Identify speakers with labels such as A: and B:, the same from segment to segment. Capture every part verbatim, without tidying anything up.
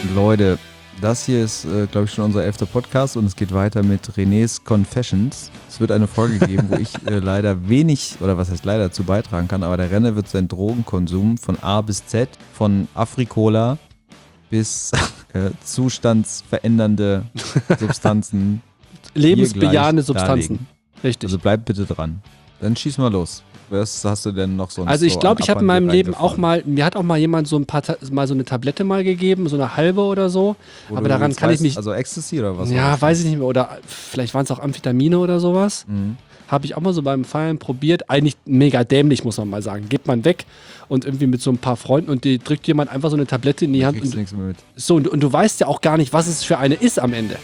A: Leute, das hier ist, äh, glaube ich, schon unser elfter Podcast und es geht weiter mit Renés Confessions. Es wird eine Folge geben, wo ich äh, leider wenig, oder was heißt leider, dazu beitragen kann, aber der Renner wird seinen Drogenkonsum von A bis Z, von Afrikola bis äh, zustandsverändernde Substanzen,
B: lebensbejahende Substanzen.
A: darlegen.
B: Richtig.
A: Also bleib bitte dran. Dann schieß mal los. Was hast du denn noch sonst?
B: Also ich
A: so
B: glaube,
A: an
B: ich habe in meinem
A: Abwand
B: Leben auch
A: reingefahren?
B: mal, mir hat auch mal jemand so ein paar, Ta- mal so eine Tablette mal gegeben, so eine halbe oder so.
A: Wo
B: aber
A: du
B: daran
A: jetzt
B: kann
A: weißt,
B: ich mich,
A: Also Ecstasy oder was? war
B: ja,
A: das?
B: weiß ich nicht mehr. Oder vielleicht waren es auch Amphetamine oder sowas.
A: Mhm.
B: Habe ich auch mal so beim Feiern probiert. Eigentlich mega dämlich, muss man mal sagen. Gibt man weg und irgendwie mit so ein paar Freunden und die drückt jemand einfach so eine Tablette in die
A: Da
B: Hand.
A: kriegst du
B: Und,
A: nichts mehr mit.
B: so, und, und du weißt ja auch gar nicht, was es für eine ist am Ende.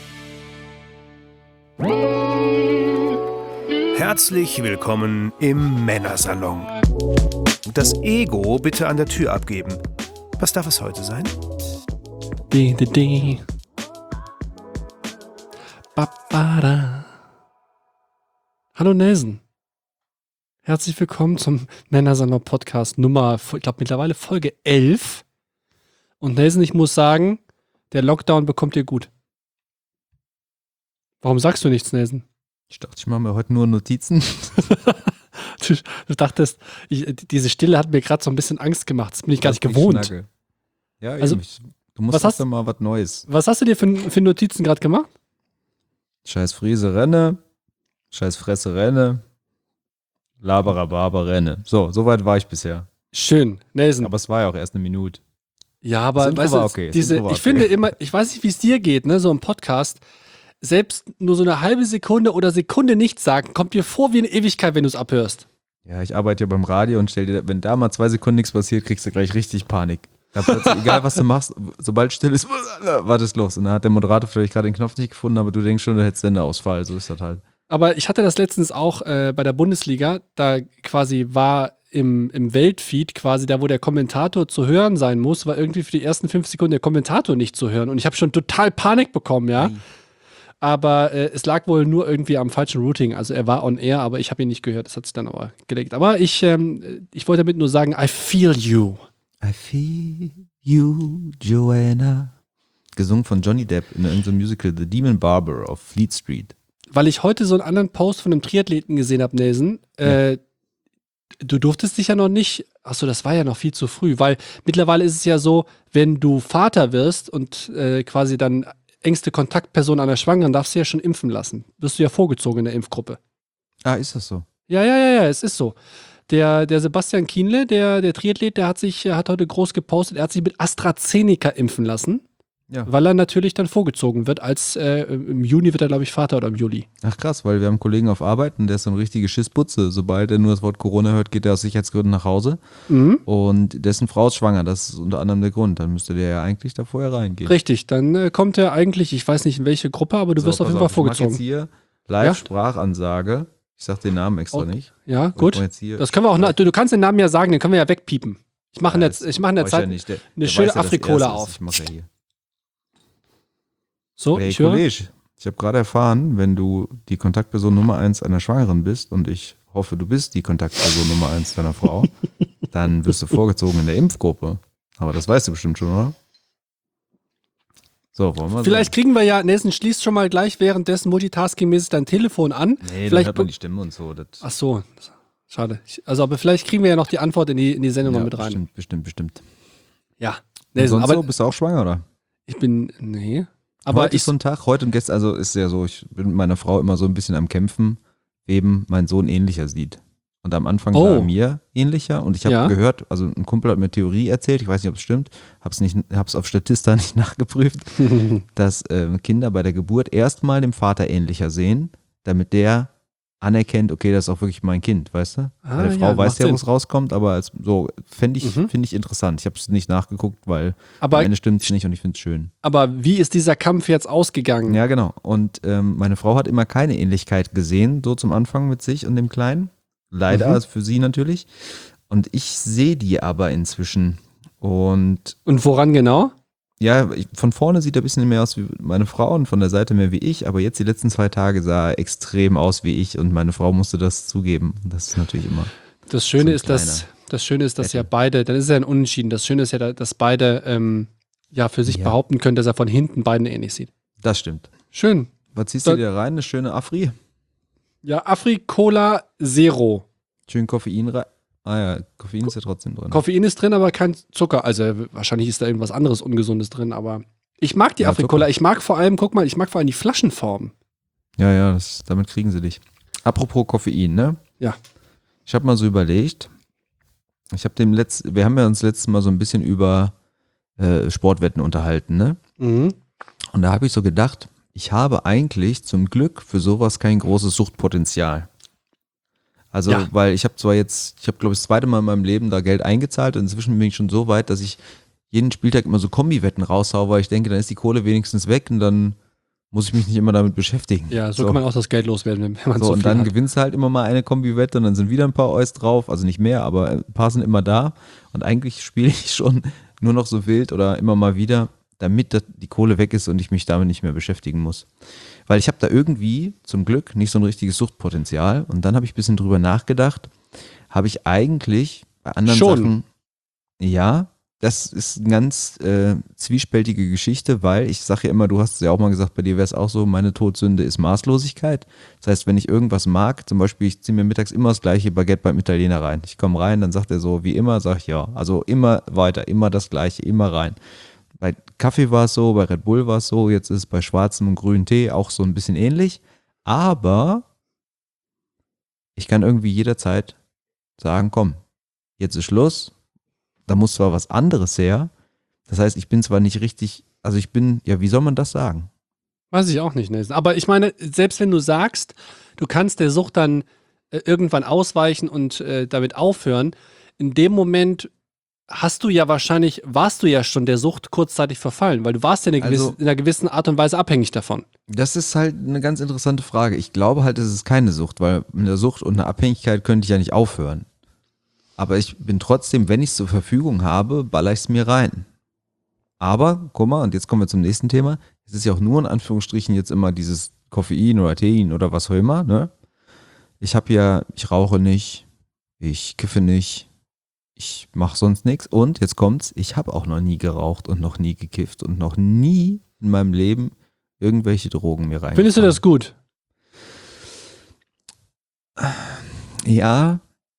C: Herzlich willkommen im Männersalon. Das Ego bitte an der Tür abgeben. Was darf es heute sein?
B: Die, die, die. Babada. Hallo Nelson. Herzlich willkommen zum Männersalon Podcast Nummer, ich glaube mittlerweile Folge elf. Und Nelson, ich muss sagen, der Lockdown bekommt dir gut. Warum sagst du nichts, Nelson?
A: Ich dachte, ich mache mir heute nur Notizen.
B: Du, du dachtest, ich, diese Stille hat mir gerade so ein bisschen Angst gemacht. Das bin ich gar nicht
A: Dass ich
B: gewohnt.
A: schnacke. Ja,
B: Also,
A: eben. Ich, du musst
B: was
A: doch
B: hast-
A: dann mal was Neues.
B: Was hast du dir für, für Notizen gerade gemacht?
A: Scheiß Friese renne, scheiß Fresse renne, Laberababer renne. So, soweit war ich bisher.
B: Schön, Nelson.
A: Aber es war ja auch erst eine Minute.
B: Ja, aber
A: Das Intro
B: weißt du,
A: war okay, das
B: diese,
A: Intro war
B: ich
A: okay.
B: finde immer, ich weiß nicht, wie es dir geht, ne, so ein Podcast, selbst nur so eine halbe Sekunde oder Sekunde nichts sagen, kommt dir vor wie eine Ewigkeit, wenn du es abhörst.
A: Ja, ich arbeite ja beim Radio und stell dir, wenn da mal zwei Sekunden nichts passiert, kriegst du gleich richtig Panik. Da plötzlich, egal was du machst, sobald still ist, war das los. Und dann hat der Moderator vielleicht gerade den Knopf nicht gefunden, aber du denkst schon, du hättest Sendeausfall. So ist das halt.
B: Aber ich hatte das letztens auch äh, bei der Bundesliga, da quasi war im, im Weltfeed quasi da, wo der Kommentator zu hören sein muss, war irgendwie für die ersten fünf Sekunden der Kommentator nicht zu hören. Und ich habe schon total Panik bekommen, ja. Aber äh, es lag wohl nur irgendwie am falschen Routing. Also er war on air, aber ich habe ihn nicht gehört. Das hat sich dann aber gelegt. Aber ich, ähm, ich wollte damit nur sagen, I feel you.
A: I feel you, Joanna. Gesungen von Johnny Depp in irgendeinem Musical The Demon Barber auf Fleet Street.
B: Weil ich heute so einen anderen Post von einem Triathleten gesehen habe, Nelson. Äh, du durftest dich ja noch nicht, achso, das war ja noch viel zu früh, weil mittlerweile ist es ja so, wenn du Vater wirst und äh, quasi dann engste Kontaktperson einer Schwangeren, darfst du ja schon impfen lassen. Wirst du ja vorgezogen in der Impfgruppe.
A: Ah, ist das so?
B: Ja, ja, ja, ja, es ist so. Der, der Sebastian Kienle, der, der Triathlet, der hat sich, hat heute groß gepostet, er hat sich mit AstraZeneca impfen lassen,
A: Ja.
B: weil er natürlich dann vorgezogen wird, als äh, im Juni wird er, glaube ich, Vater oder im Juli.
A: Ach krass, weil wir haben einen Kollegen auf Arbeit und der ist so eine richtige Schissputze. Sobald er nur das Wort Corona hört, geht er aus Sicherheitsgründen nach Hause.
B: Mhm.
A: Und dessen Frau ist schwanger, das ist unter anderem der Grund. Dann müsste der ja eigentlich da vorher reingehen.
B: Richtig, dann äh, kommt er eigentlich, ich weiß nicht in welche Gruppe, aber du
A: So,
B: wirst auf
A: pass
B: jeden Fall
A: auf, ich mach
B: vorgezogen.
A: jetzt hier
B: Ja?
A: Live-Sprachansage. Ich sag den Namen extra
B: Oh,
A: nicht.
B: Ja,
A: Und
B: gut.
A: jetzt hier-
B: Das können wir auch, na, du, du kannst den Namen ja sagen, den können wir ja wegpiepen. Ich mache in
A: Ja,
B: der,
A: das
B: ich mach in der
A: brauch ich ja
B: Zeit
A: nicht. Der-
B: eine
A: der
B: schöne
A: weiß ja, dass
B: Afrikola
A: er es ist.
B: auf.
A: Ich mache ja hier.
B: So,
A: Hey
B: ich höre.
A: Kollege, ich habe gerade erfahren, wenn du die Kontaktperson Nummer eins einer Schwangeren bist und ich hoffe, du bist die Kontaktperson Nummer eins deiner Frau, dann wirst du vorgezogen in der Impfgruppe. Aber das weißt du bestimmt schon, oder? So, wollen wir
B: Vielleicht kriegen wir ja, Nelson, schließt schon mal gleich währenddessen multitaskingmäßig dein Telefon an.
A: Nee, dann
B: vielleicht
A: hört man die Stimme und so. Das,
B: Ach so, schade. Ich, also, aber vielleicht kriegen wir ja noch die Antwort in die, in die Sendung
A: ja,
B: noch mit rein.
A: bestimmt, bestimmt, bestimmt.
B: Ja,
A: Und
B: Nelson,
A: sonst
B: aber
A: so, bist du auch schwanger, oder?
B: ich bin, nee. Aber
A: heute
B: ich,
A: ist so ein Tag, heute und gestern, also ist ja so, ich bin mit meiner Frau immer so ein bisschen am Kämpfen, wem mein Sohn ähnlicher sieht. Und am Anfang
B: Oh.
A: war er mir ähnlicher und ich habe
B: Ja.
A: gehört, also ein Kumpel hat mir Theorie erzählt, ich weiß nicht, ob es stimmt, hab's nicht, hab's auf Statista nicht nachgeprüft, dass äh, Kinder bei der Geburt erstmal dem Vater ähnlicher sehen, damit der anerkennt, okay, das ist auch wirklich mein Kind, weißt du?
B: Ah,
A: Bei der Frau
B: ja,
A: weiß
B: macht
A: ja, wo
B: Sinn.
A: es rauskommt, aber als, so fände ich,
B: Mhm.
A: finde ich interessant. Ich habe es nicht nachgeguckt, weil
B: aber,
A: am Ende stimmt es nicht und ich finde es schön.
B: aber wie ist dieser Kampf jetzt ausgegangen?
A: Ja, genau. Und ähm, meine Frau hat immer keine Ähnlichkeit gesehen, so zum Anfang mit sich und dem Kleinen. Leider,
B: Mhm.
A: also für sie natürlich. Und ich sehe die aber inzwischen. Und
B: Und woran genau?
A: ja, ich, von vorne sieht er ein bisschen mehr aus wie meine Frau und von der Seite mehr wie ich. Aber jetzt die letzten zwei Tage sah er extrem aus wie ich und meine Frau musste das zugeben. Das ist natürlich immer.
B: Das
A: So
B: Schöne
A: ein
B: ist, dass,
A: kleiner
B: das Schöne ist, dass ja
A: Battle.
B: beide, dann ist es ja ein Unentschieden. Das Schöne ist ja, dass beide ähm, ja für sich
A: Ja.
B: behaupten können, dass er von hinten beiden ähnlich sieht.
A: Das stimmt.
B: Schön.
A: Was ziehst
B: Da-
A: du dir rein? Eine schöne Afri?
B: Ja, Afri-Cola Zero.
A: Schön Koffein rein. Ah ja, Koffein ist ja trotzdem drin.
B: Koffein ist drin, aber kein Zucker. Also wahrscheinlich ist da irgendwas anderes Ungesundes drin, aber ich mag die
A: Ja,
B: Afri-Cola.
A: Zucker.
B: Ich mag vor allem, guck mal, ich mag vor allem die Flaschenform.
A: Ja, ja, das, damit kriegen sie dich. Apropos Koffein, ne?
B: Ja.
A: Ich habe mal so überlegt, ich habe dem letzten, wir haben ja uns letztes Mal so ein bisschen über äh, Sportwetten unterhalten, ne?
B: Mhm.
A: Und da habe ich so gedacht, ich habe eigentlich zum Glück für sowas kein großes Suchtpotenzial. Also,
B: Ja.
A: weil ich habe zwar jetzt, ich habe glaube ich das zweite Mal in meinem Leben da Geld eingezahlt und inzwischen bin ich schon so weit, dass ich jeden Spieltag immer so Kombiwetten raushaue, weil ich denke, dann ist die Kohle wenigstens weg und dann muss ich mich nicht immer damit beschäftigen.
B: Ja, so, kann man auch das Geld loswerden, wenn man
A: So,
B: so
A: und
B: viel
A: dann
B: hat.
A: gewinnst du halt immer mal eine Kombi-Wette und dann sind wieder ein paar Eus drauf, also nicht mehr, aber ein paar sind immer da und eigentlich spiele ich schon nur noch so wild oder immer mal wieder, damit das- die Kohle weg ist und ich mich damit nicht mehr beschäftigen muss. Weil ich habe da irgendwie zum Glück nicht so ein richtiges Suchtpotenzial und dann habe ich ein bisschen drüber nachgedacht, habe ich eigentlich bei anderen
B: Schon.
A: Sachen, ja, das ist eine ganz äh, zwiespältige Geschichte, weil ich sage ja immer, du hast es ja auch mal gesagt, bei dir wäre es auch so, meine Todsünde ist Maßlosigkeit. Das heißt, wenn ich irgendwas mag, zum Beispiel, ich ziehe mir mittags immer das gleiche Baguette beim Italiener rein. Ich komme rein, dann sagt er so, wie immer, sage ich ja. Also immer weiter, immer das gleiche, immer rein. Bei Kaffee war es so, bei Red Bull war es so, jetzt ist es bei schwarzem und grünem Tee auch so ein bisschen ähnlich. Aber ich kann irgendwie jederzeit sagen, komm, jetzt ist Schluss. Da muss zwar was anderes her. Das heißt, ich bin zwar nicht richtig, also ich bin, ja, wie soll man das sagen?
B: Weiß ich auch nicht, Nelson. Aber ich meine, selbst wenn du sagst, du kannst der Sucht dann äh, irgendwann ausweichen und äh, damit aufhören, in dem Moment hast du ja wahrscheinlich, warst du ja schon der Sucht kurzzeitig verfallen, weil du warst ja in einer,
A: Also-
B: gewissen, in einer gewissen Art und Weise abhängig davon.
A: Das ist halt eine ganz interessante Frage. Ich glaube halt, es ist keine Sucht, weil mit einer Sucht und einer Abhängigkeit könnte ich ja nicht aufhören. Aber ich bin trotzdem, wenn ich es zur Verfügung habe, baller ich es mir rein. Aber, guck mal, und jetzt kommen wir zum nächsten Thema. Es ist ja auch nur in Anführungsstrichen jetzt immer dieses Koffein oder Tein oder was auch immer, ne? Ich habe ja, ich rauche nicht, ich kiffe nicht, ich mache sonst nichts und jetzt kommt's, ich habe auch noch nie geraucht und noch nie gekifft und noch nie in meinem Leben irgendwelche Drogen mir rein.
B: Findest du das gut?
A: Ja,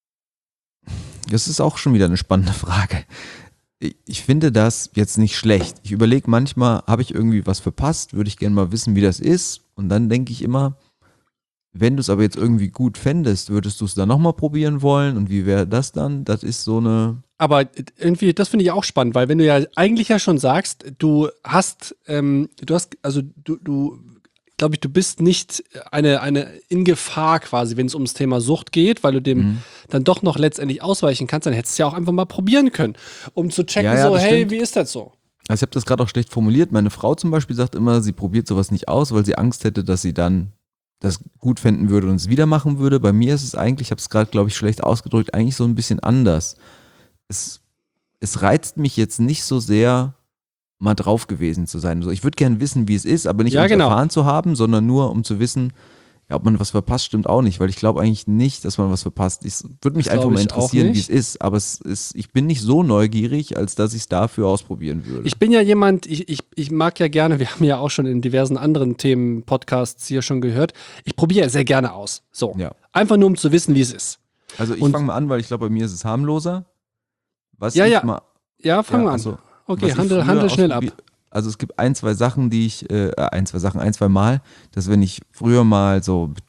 A: das ist auch schon wieder eine spannende Frage. Ich, ich finde das jetzt nicht schlecht. Ich überlege manchmal, habe ich irgendwie was verpasst, würde ich gerne mal wissen, wie das ist. Und dann denke ich immer, wenn du es aber jetzt irgendwie gut fändest, würdest du es dann nochmal probieren wollen? Und wie wäre das dann? Das ist so eine...
B: Aber irgendwie, das finde ich auch spannend, weil wenn du ja eigentlich ja schon sagst, du hast, ähm, du hast, also du, du glaube ich, du bist nicht eine, eine in Gefahr quasi, wenn es ums Thema Sucht geht, weil du dem
A: Mhm.
B: dann doch noch letztendlich ausweichen kannst, dann hättest du es ja auch einfach mal probieren können, um zu checken,
A: Ja, ja,
B: so,
A: das
B: hey,
A: stimmt.
B: wie ist das so?
A: Also ich habe das gerade auch schlecht formuliert. Meine Frau zum Beispiel sagt immer, sie probiert sowas nicht aus, weil sie Angst hätte, dass sie dann das gut finden würde und es wieder machen würde. Bei mir ist es eigentlich, ich habe es gerade, glaube ich, schlecht ausgedrückt, eigentlich so ein bisschen anders. Es, es reizt mich jetzt nicht so sehr, mal drauf gewesen zu sein. Also ich würde gerne wissen, wie es ist, aber nicht
B: Ja,
A: um es
B: genau.
A: erfahren zu haben, sondern nur um zu wissen, ja, ob man was verpasst, stimmt auch nicht, weil ich glaube eigentlich nicht, dass man was verpasst. Es würde mich
B: Das
A: einfach
B: glaube
A: mal
B: ich auch
A: interessieren, wie es
B: nicht.
A: ist, aber es ist, ich bin nicht so neugierig, als dass ich es dafür ausprobieren würde.
B: Ich bin ja jemand, ich, ich, ich mag ja gerne, wir haben ja auch schon in diversen anderen Themen, Podcasts hier schon gehört, ich probiere ja sehr gerne aus. So.
A: Ja.
B: Einfach nur, um zu wissen, wie es ist.
A: Also ich
B: Und-
A: fange mal an, weil ich glaube, bei mir ist es harmloser. Was
B: Ja,
A: ich
B: ja.
A: mal,
B: Ja, fang
A: ja,
B: mal an.
A: also,
B: Okay,
A: was ich
B: handel,
A: früher
B: handel schnell ab.
A: ausprobier- Also es gibt ein, zwei Sachen, die ich, äh, ein, zwei Sachen, ein, zwei Mal, dass wenn ich früher mal so, mit,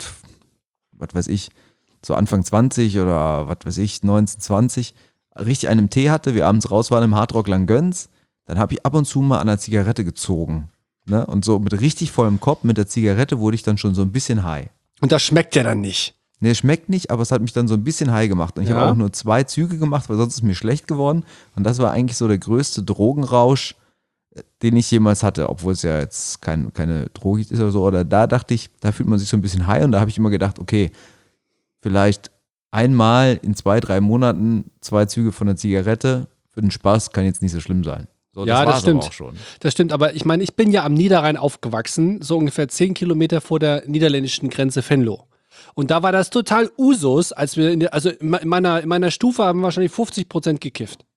A: was weiß ich, so Anfang zwanzig oder was weiß ich, neunzehn, zwanzig, richtig einen Tee hatte, wir abends raus waren im Hardrock Langgöns, dann habe ich ab und zu mal an der Zigarette gezogen. Ne? Und so mit richtig vollem Kopf, mit der Zigarette wurde ich dann schon so ein bisschen high.
B: Und das schmeckt ja dann nicht.
A: Ne, schmeckt nicht, aber es hat mich dann so ein bisschen high gemacht. Und ich
B: Ja.
A: habe auch nur zwei Züge gemacht, weil sonst ist mir schlecht geworden. Und das war eigentlich so der größte Drogenrausch, äh, den ich jemals hatte, obwohl es ja jetzt kein, keine Droge ist oder so. Oder da dachte ich, da fühlt man sich so ein bisschen high und da habe ich immer gedacht, okay, vielleicht einmal in zwei, drei Monaten zwei Züge von der Zigarette für den Spaß kann jetzt nicht so schlimm sein. So,
B: Ja, das
A: war's aber
B: stimmt.
A: auch schon.
B: Das stimmt, aber ich meine, ich bin ja am Niederrhein aufgewachsen, so ungefähr zehn Kilometer vor der niederländischen Grenze Venlo. Und da war das total Usus, als wir in der, also in me- in meiner, in meiner Stufe haben wir wahrscheinlich fünfzig Prozent gekifft.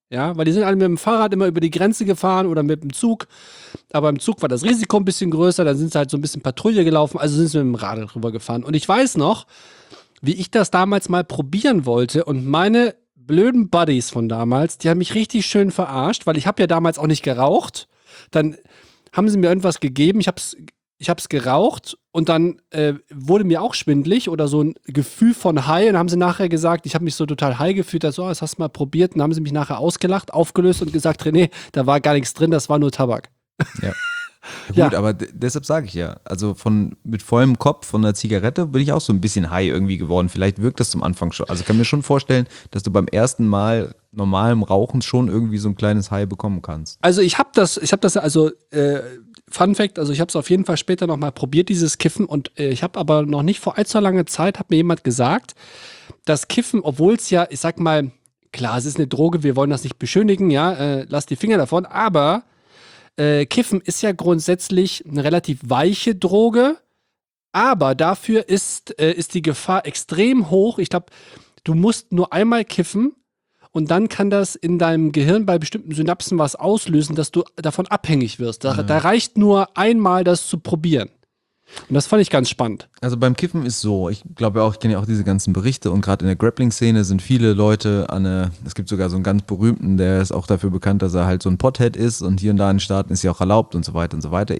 B: Ja, weil die sind alle mit dem Fahrrad immer über die Grenze gefahren oder mit dem Zug. Aber im Zug war das Risiko ein bisschen größer, dann sind sie halt so ein bisschen Patrouille gelaufen, also sind sie mit dem Radl drüber gefahren. Und ich weiß noch, wie ich das damals mal probieren wollte und meine blöden Buddies von damals, die haben mich richtig schön verarscht, weil ich habe ja damals auch nicht geraucht. Dann haben sie mir irgendwas gegeben, ich hab's, ich hab's geraucht und dann äh, wurde mir auch schwindelig oder so ein Gefühl von High und dann haben sie nachher gesagt, ich habe mich so total high gefühlt, so, oh, das hast du mal probiert und dann haben sie mich nachher ausgelacht, aufgelöst und gesagt, René, da war gar nichts drin, das war nur Tabak.
A: Ja.
B: Ja.
A: Gut, aber d- deshalb sage ich ja, also von mit vollem Kopf von einer Zigarette bin ich auch so ein bisschen high irgendwie geworden. Vielleicht wirkt das zum Anfang schon. Also ich kann mir schon vorstellen, dass du beim ersten Mal normalem Rauchen schon irgendwie so ein kleines High bekommen kannst.
B: Also ich habe das, ich habe das also äh, Fun Fact, also ich habe es auf jeden Fall später noch mal probiert, dieses Kiffen und äh, ich habe aber noch nicht vor allzu langer Zeit, hat mir jemand gesagt, das Kiffen, obwohl es ja, ich sag mal, klar, es ist eine Droge, wir wollen das nicht beschönigen, ja, äh, lass die Finger davon, aber äh, Kiffen ist ja grundsätzlich eine relativ weiche Droge, aber dafür ist, äh, ist die Gefahr extrem hoch. Ich glaube, du musst nur einmal kiffen und dann kann das in deinem Gehirn bei bestimmten Synapsen was auslösen, dass du davon abhängig wirst. Da,
A: Ja.
B: da reicht nur einmal, das zu probieren. Und das fand ich ganz spannend.
A: Also beim Kiffen ist so, ich glaube ja auch, ich kenne ja auch diese ganzen Berichte und gerade in der Grappling-Szene sind viele Leute an eine, es gibt sogar so einen ganz berühmten, der ist auch dafür bekannt, dass er halt so ein Pothead ist und hier und da in den Staaten ist ja auch erlaubt und so weiter und so weiter.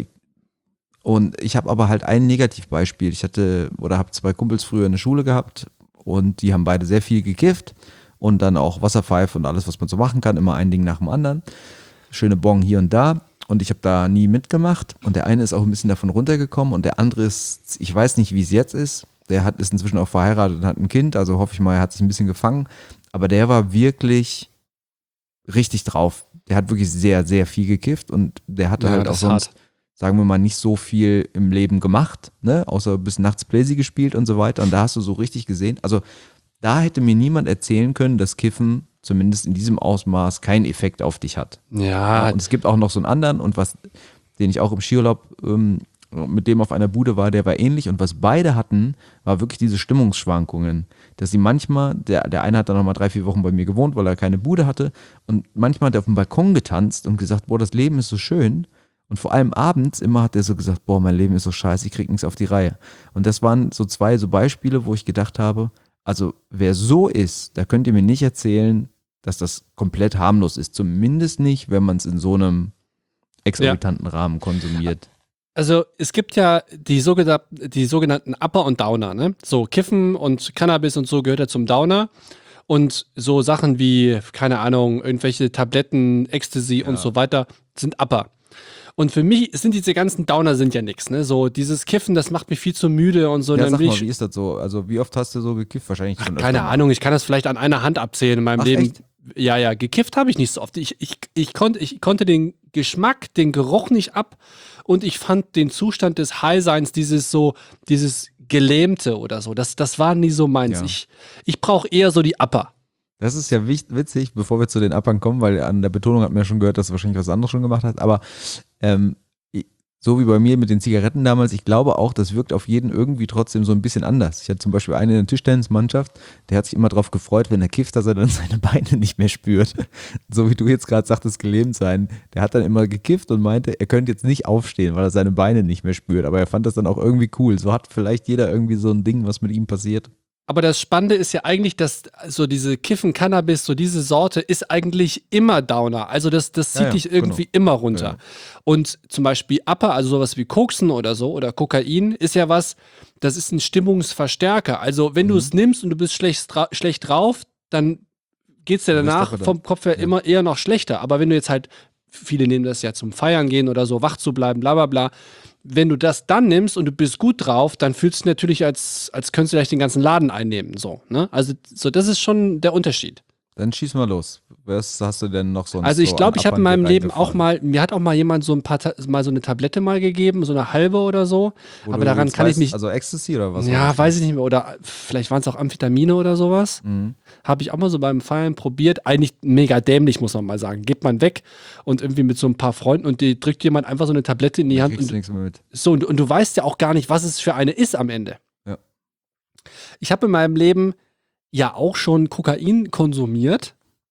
A: Und ich habe aber halt ein Negativbeispiel. Ich hatte oder habe zwei Kumpels früher in der Schule gehabt und die haben beide sehr viel gekifft und dann auch Wasserpfeife und alles, was man so machen kann, immer ein Ding nach dem anderen. Schöne Bong hier und da. Und ich habe da nie mitgemacht. Und der eine ist auch ein bisschen davon runtergekommen und der andere ist, ich weiß nicht, wie es jetzt ist. Der hat, ist inzwischen auch verheiratet und hat ein Kind, also hoffe ich mal, er hat sich ein bisschen gefangen. Aber der war wirklich richtig drauf. Der hat wirklich sehr, sehr viel gekifft und der hatte
B: Ja,
A: halt auch
B: das ist
A: sonst,
B: hart.
A: sagen wir mal, nicht so viel im Leben gemacht, ne? Außer bis nachts Playsee gespielt und so weiter. Und da hast du so richtig gesehen, also da hätte mir niemand erzählen können, dass Kiffen zumindest in diesem Ausmaß keinen Effekt auf dich hat. Ja,
B: Ja,
A: und es gibt auch noch so einen anderen und was, den ich auch im Skiurlaub ähm, mit dem auf einer Bude war, der war ähnlich und was beide hatten, war wirklich diese Stimmungsschwankungen, dass sie manchmal, der, der eine hat dann nochmal drei, vier Wochen bei mir gewohnt, weil er keine Bude hatte und manchmal hat er auf dem Balkon getanzt und gesagt, boah, das Leben ist so schön und vor allem abends immer hat er so gesagt, boah, mein Leben ist so scheiße, ich krieg nichts auf die Reihe und das waren so zwei so Beispiele, wo ich gedacht habe, also wer so ist, da könnt ihr mir nicht erzählen, dass das komplett harmlos ist. Zumindest nicht, wenn man es in so einem exorbitanten Rahmen konsumiert.
B: also es gibt ja die, sogenannten, die sogenannten Upper und Downer, ne? So Kiffen und Cannabis und so gehört ja zum Downer. Und so Sachen wie, keine Ahnung, irgendwelche Tabletten, Ecstasy und so weiter sind Upper. Und für mich sind diese ganzen Downer sind ja nichts, ne? So dieses Kiffen, das macht mich viel zu müde und so.
A: Ja,
B: dann
A: sag
B: will
A: mal,
B: ich,
A: wie ist das so? Also wie oft hast du so gekifft? Wahrscheinlich schon öfter
B: keine
A: mal.
B: Ahnung, ich kann das vielleicht an einer Hand abzählen in meinem
A: Ach,
B: Leben.
A: echt?
B: Ja, ja, gekifft habe ich nicht so oft. Ich, ich, ich, konnte, ich konnte den Geschmack, den Geruch nicht ab und ich fand den Zustand des High-Seins, dieses so, dieses Gelähmte oder so, das, das war nie so meins.
A: Ja.
B: Ich, ich brauche eher so die Upper.
A: Das ist ja wich- witzig, bevor wir zu den Uppern kommen, weil an der Betonung hat man ja schon gehört, dass du wahrscheinlich was anderes schon gemacht hast, aber ähm, ich- so wie bei mir mit den Zigaretten damals, ich glaube auch, das wirkt auf jeden irgendwie trotzdem so ein bisschen anders. Ich hatte zum Beispiel einen in der Tischtennismannschaft, der hat sich immer drauf gefreut, wenn er kifft, dass er dann seine Beine nicht mehr spürt. So wie du jetzt gerade sagtest, gelähmt sein. Der hat dann immer gekifft und meinte, er könnte jetzt nicht aufstehen, weil er seine Beine nicht mehr spürt. Aber er fand das dann auch irgendwie cool. So hat vielleicht jeder irgendwie so ein Ding, was mit ihm passiert.
B: Aber das Spannende ist ja eigentlich, dass so diese Kiffen, Cannabis, so diese Sorte ist eigentlich immer Downer. Also das, das zieht
A: Ja, ja,
B: dich irgendwie
A: genau.
B: immer runter.
A: Ja, ja.
B: Und zum Beispiel Upper, also sowas wie Koksen oder so oder Kokain, ist ja was, das ist ein Stimmungsverstärker. Also wenn du
A: Mhm.
B: es nimmst und du bist schlecht, dra schlecht drauf, dann geht es dir
A: Du bist
B: danach
A: doch wieder-
B: vom Kopf her
A: ja.
B: immer eher noch schlechter. Aber wenn du jetzt halt, viele nehmen das ja zum Feiern gehen oder so, wach zu bleiben, bla bla bla. Wenn du das dann nimmst und du bist gut drauf, dann fühlst du dich natürlich, als, als könntest du gleich den ganzen Laden einnehmen. So, ne? Also, so, das ist schon der Unterschied.
A: Dann schieß mal los. Was hast du denn noch sonst?
B: Also, ich
A: so
B: glaube,
A: an
B: ich habe in
A: Uppern
B: meinem
A: dir
B: Leben auch
A: reingefahren?
B: mal, mir hat auch mal jemand so ein paar, Ta- mal so eine Tablette mal gegeben, so eine halbe oder so.
A: Wo
B: aber
A: du
B: daran
A: jetzt
B: kann ich
A: weißt,
B: mich.
A: Also Ecstasy oder was?
B: Ja, weiß ich nicht mehr. Oder vielleicht waren es auch Amphetamine oder sowas.
A: Mhm.
B: Habe ich auch mal so beim Feiern probiert. Eigentlich mega dämlich, muss man mal sagen. Geht man weg und irgendwie mit so ein paar Freunden und die drückt jemand einfach so eine Tablette in die
A: Da
B: Hand.
A: kriegst
B: Und
A: du nichts mehr mit.
B: so, und, und du weißt ja auch gar nicht, was es für eine ist am Ende.
A: Ja.
B: Ich habe in meinem Leben ja auch schon Kokain konsumiert.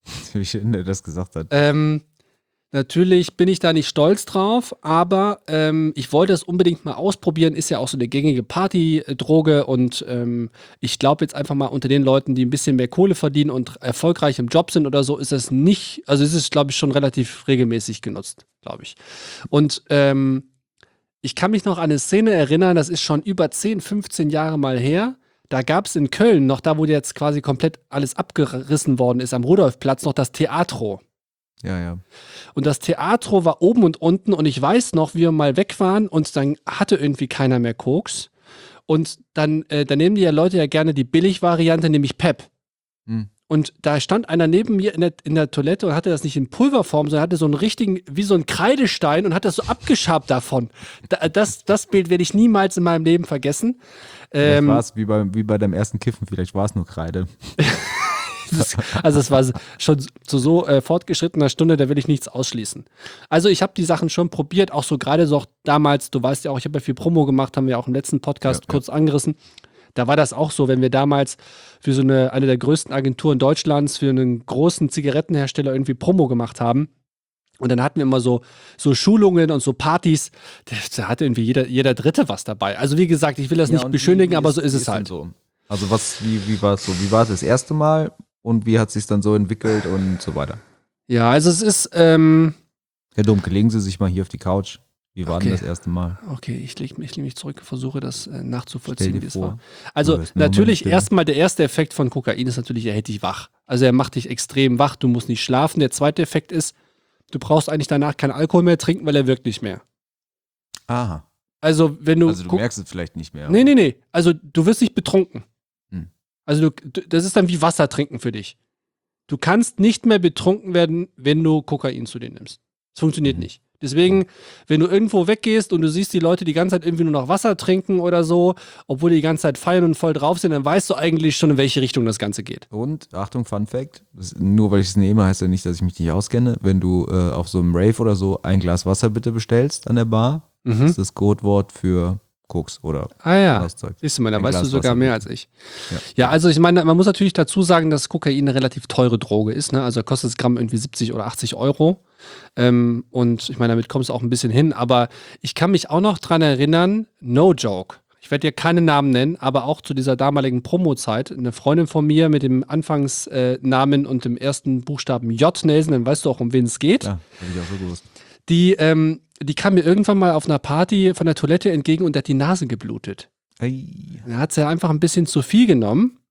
A: Wie schön der das gesagt hat.
B: Ähm, natürlich bin ich da nicht stolz drauf, aber ähm, ich wollte es unbedingt mal ausprobieren. Ist ja auch so eine gängige Partydroge und ähm, ich glaube jetzt einfach mal unter den Leuten, die ein bisschen mehr Kohle verdienen und erfolgreich im Job sind oder so, ist es nicht, also ist es, glaube ich, schon relativ regelmäßig genutzt, glaube ich. Und ähm, ich kann mich noch an eine Szene erinnern, das ist schon über zehn, fünfzehn Jahre mal her. Da gab es in Köln noch, da wo jetzt quasi komplett alles abgerissen worden ist, am Rudolfplatz, noch das Theatro.
A: Ja, ja.
B: Und das Theatro war oben und unten und ich weiß noch, wie wir mal weg waren und dann hatte irgendwie keiner mehr Koks. Und dann, äh, dann nehmen die ja Leute ja gerne die Billigvariante, nämlich Pep.
A: Hm.
B: Und da stand einer neben mir in der, in der Toilette und hatte das nicht in Pulverform, sondern hatte so einen richtigen, wie so einen Kreidestein und hat das so abgeschabt davon. Da, das, das Bild werde ich niemals in meinem Leben vergessen.
A: Vielleicht
B: Ähm,
A: war es wie bei, wie bei deinem ersten Kiffen, vielleicht war es nur Kreide.
B: das, also es war schon zu so äh, fortgeschrittener Stunde, da will ich nichts ausschließen. Also ich habe die Sachen schon probiert, auch so gerade so auch damals, du weißt ja auch, ich habe ja viel Promo gemacht, haben wir auch im letzten Podcast
A: Ja,
B: kurz angerissen. Da war das auch so, wenn wir damals für so eine, eine der größten Agenturen Deutschlands, für einen großen Zigarettenhersteller irgendwie Promo gemacht haben. Und dann hatten wir immer so, so Schulungen und so Partys. Da, da hatte irgendwie jeder, jeder Dritte was dabei. Also wie gesagt, ich will das
A: Ja,
B: nicht
A: und
B: beschönigen,
A: wie- wie
B: aber so ist
A: wie
B: es
A: denn
B: halt.
A: So? Also was, wie, wie war es so? Wie war es das erste Mal und wie hat es sich dann so entwickelt und so weiter?
B: Ja, also es ist, ähm,
A: Herr Domke, legen Sie sich mal hier auf die Couch. Wie war denn
B: Okay.
A: das erste Mal?
B: okay, ich lege mich, leg mich zurück, versuche das äh,
A: Stell
B: nachzuvollziehen,
A: dir
B: wie es
A: vor,
B: war. Also
A: du hörst nur
B: natürlich
A: meine Stimme.
B: erstmal der erste Effekt von Kokain ist natürlich, er hält dich wach. Also er macht dich extrem wach, du musst nicht schlafen. Der zweite Effekt ist, du brauchst eigentlich danach keinen Alkohol mehr trinken, weil er wirkt nicht mehr.
A: Aha.
B: Also wenn du,
A: Also du
B: Ko-
A: merkst es vielleicht nicht mehr.
B: Nee, nee, nee. Also du wirst nicht betrunken.
A: Hm.
B: Also du, du, das ist dann wie Wasser trinken für dich. Du kannst nicht mehr betrunken werden, wenn du Kokain zu dir nimmst. Das funktioniert
A: Mhm.
B: nicht. Deswegen, wenn du irgendwo weggehst und du siehst die Leute die ganze Zeit irgendwie nur noch Wasser trinken oder so, obwohl die die ganze Zeit feiern und voll drauf sind, dann weißt du eigentlich schon, in welche Richtung das Ganze geht.
A: Und, Achtung, Fun Fact, das, nur weil ich es nehme, heißt ja nicht, dass ich mich nicht auskenne. Wenn du äh, auf so einem Rave oder so ein Glas Wasser bitte bestellst an der Bar,
B: Mhm.
A: ist das Codewort für Koks oder
B: Ah ja.
A: was Zeug.
B: Siehst du mal, da
A: Ein
B: weißt du
A: Glas
B: sogar
A: Wasser,
B: mehr
A: bitte.
B: als ich.
A: Ja.
B: Ja, also ich meine, man muss natürlich dazu sagen, dass Kokain eine relativ teure Droge ist. Ne? Also kostet das Gramm irgendwie siebzig oder achtzig Euro. Ähm, und ich meine, damit kommst du auch ein bisschen hin. Aber ich kann mich auch noch dran erinnern, no joke. Ich werde dir keine Namen nennen, aber auch zu dieser damaligen Promo-Zeit, eine Freundin von mir mit dem Anfangsnamen und dem ersten Buchstaben J, Nelson, dann weißt du auch, um wen es geht.
A: Ja, hätte ich auch so gewusst.
B: Die, ähm, die kam mir irgendwann mal auf einer Party von der Toilette entgegen und hat die Nase geblutet.
A: Ei.
B: Da hat sie einfach ein bisschen zu viel genommen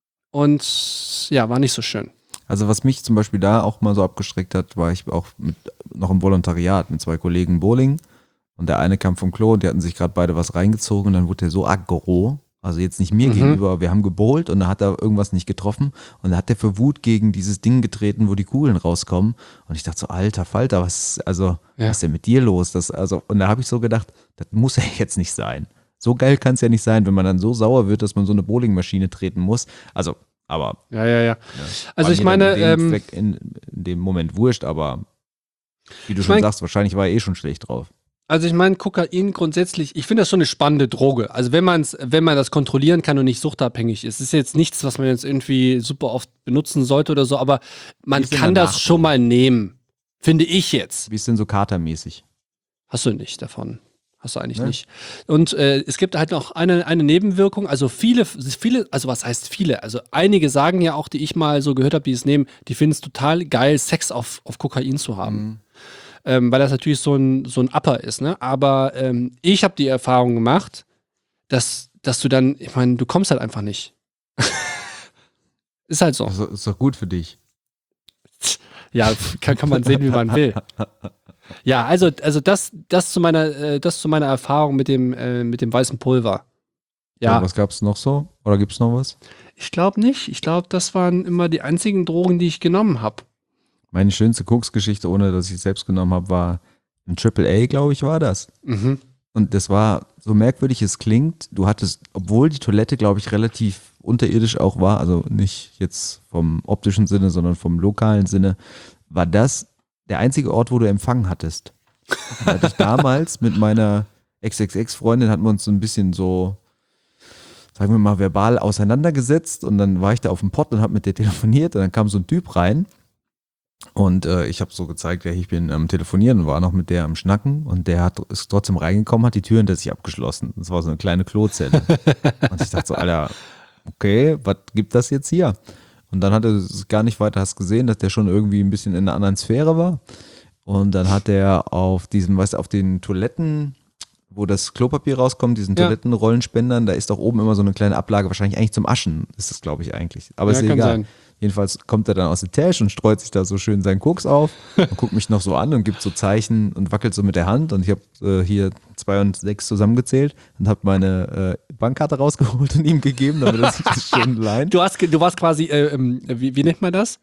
B: und ja, war nicht so schön.
A: Also was mich zum Beispiel da auch mal so abgestreckt hat, war ich auch mit, noch im Volontariat mit zwei Kollegen Bowling und der eine kam vom Klo und die hatten sich gerade beide was reingezogen und dann wurde der so aggro, also jetzt nicht mir
B: Mhm.
A: gegenüber, aber wir haben gebowlt und da hat er irgendwas nicht getroffen und da hat der für Wut gegen dieses Ding getreten, wo die Kugeln rauskommen und ich dachte so, alter Falter, was, also,
B: Ja.
A: was ist denn mit dir los? Das, also, und da habe ich so gedacht, das muss ja jetzt nicht sein. So geil kann es ja nicht sein, wenn man dann so sauer wird, dass man so eine Bowlingmaschine treten muss. Also, aber
B: Ja, ja, ja.
A: ja,
B: Also
A: war
B: ich
A: mir
B: meine,
A: dann in dem,
B: ähm,
A: Zweck- in, in dem Moment wurscht, aber wie du
B: Ich
A: schon
B: mein-
A: sagst, wahrscheinlich war er eh schon schlecht drauf.
B: Also ich meine, Kokain grundsätzlich, ich finde das schon eine spannende Droge. Also wenn man es, wenn man das kontrollieren kann und nicht suchtabhängig ist, ist jetzt nichts, was man jetzt irgendwie super oft benutzen sollte oder so, aber man
A: Wie ist denn
B: kann
A: danach
B: das
A: so?
B: schon mal nehmen. Finde ich jetzt.
A: Wie ist denn so katermäßig?
B: Hast du nicht davon. Hast du eigentlich
A: Ne?
B: nicht. Und äh, es gibt halt noch eine, eine Nebenwirkung. Also viele, viele, also was heißt viele? Also einige sagen ja auch, die ich mal so gehört habe, die es nehmen, die finden es total geil, Sex auf, auf Kokain zu haben.
A: Mhm.
B: Ähm, weil das natürlich so ein, so ein Upper ist, ne? Aber ähm, ich habe die Erfahrung gemacht, dass, dass du dann, ich meine, du kommst halt einfach nicht. Ist halt so.
A: Also, ist doch gut für dich.
B: Ja, kann, kann man sehen, wie man will. Ja, also, also das, das zu meiner, äh, das zu meiner Erfahrung mit dem, äh, mit dem weißen Pulver.
A: Ja.
B: Ja,
A: Was gab es noch so? Oder gibt es noch was?
B: ich glaube nicht. Ich glaube, das waren immer die einzigen Drogen, die ich genommen habe.
A: Meine schönste Koksgeschichte, ohne dass ich es selbst genommen habe, war ein Triple A, glaube ich, war das.
B: Mhm.
A: Und das war, so merkwürdig es klingt, du hattest, obwohl die Toilette, glaube ich, relativ unterirdisch auch war, also nicht jetzt vom optischen Sinne, sondern vom lokalen Sinne, war das der einzige Ort, wo du Empfang hattest. Da hatte ich damals mit meiner X X X-Freundin, hatten wir uns so ein bisschen so, sagen wir mal, verbal auseinandergesetzt und dann war ich da auf dem Pott und habe mit der telefoniert und dann kam so ein Typ rein Und äh, ich habe so gezeigt, ja, ich bin am Telefonieren und war noch mit der am Schnacken und der hat, ist trotzdem reingekommen, hat die Tür hinter sich abgeschlossen. Das war so eine kleine Klozelle. Und ich dachte so, Alter, okay, was gibt das jetzt hier? Und dann hat er es gar nicht weiter, hast gesehen, dass der schon irgendwie ein bisschen in einer anderen Sphäre war. Und dann hat er auf diesem, weißt du, auf den Toiletten, wo das Klopapier rauskommt, diesen
B: Ja.
A: Toilettenrollenspendern, da ist doch oben immer so eine kleine Ablage, wahrscheinlich eigentlich zum Aschen ist das, glaube ich, eigentlich. Aber
B: Ja,
A: ist ja
B: kann
A: egal.
B: sein.
A: Jedenfalls kommt er dann aus der Tasche und streut sich da so schön seinen Koks auf und guckt mich noch so an und gibt so Zeichen und wackelt so mit der Hand. Und ich habe äh, hier zwei und sechs zusammengezählt und habe meine äh, Bankkarte rausgeholt und ihm gegeben, damit er sich das schön leiht.
B: Du, hast, ge- du warst quasi, äh, ähm, wie, wie nennt man das?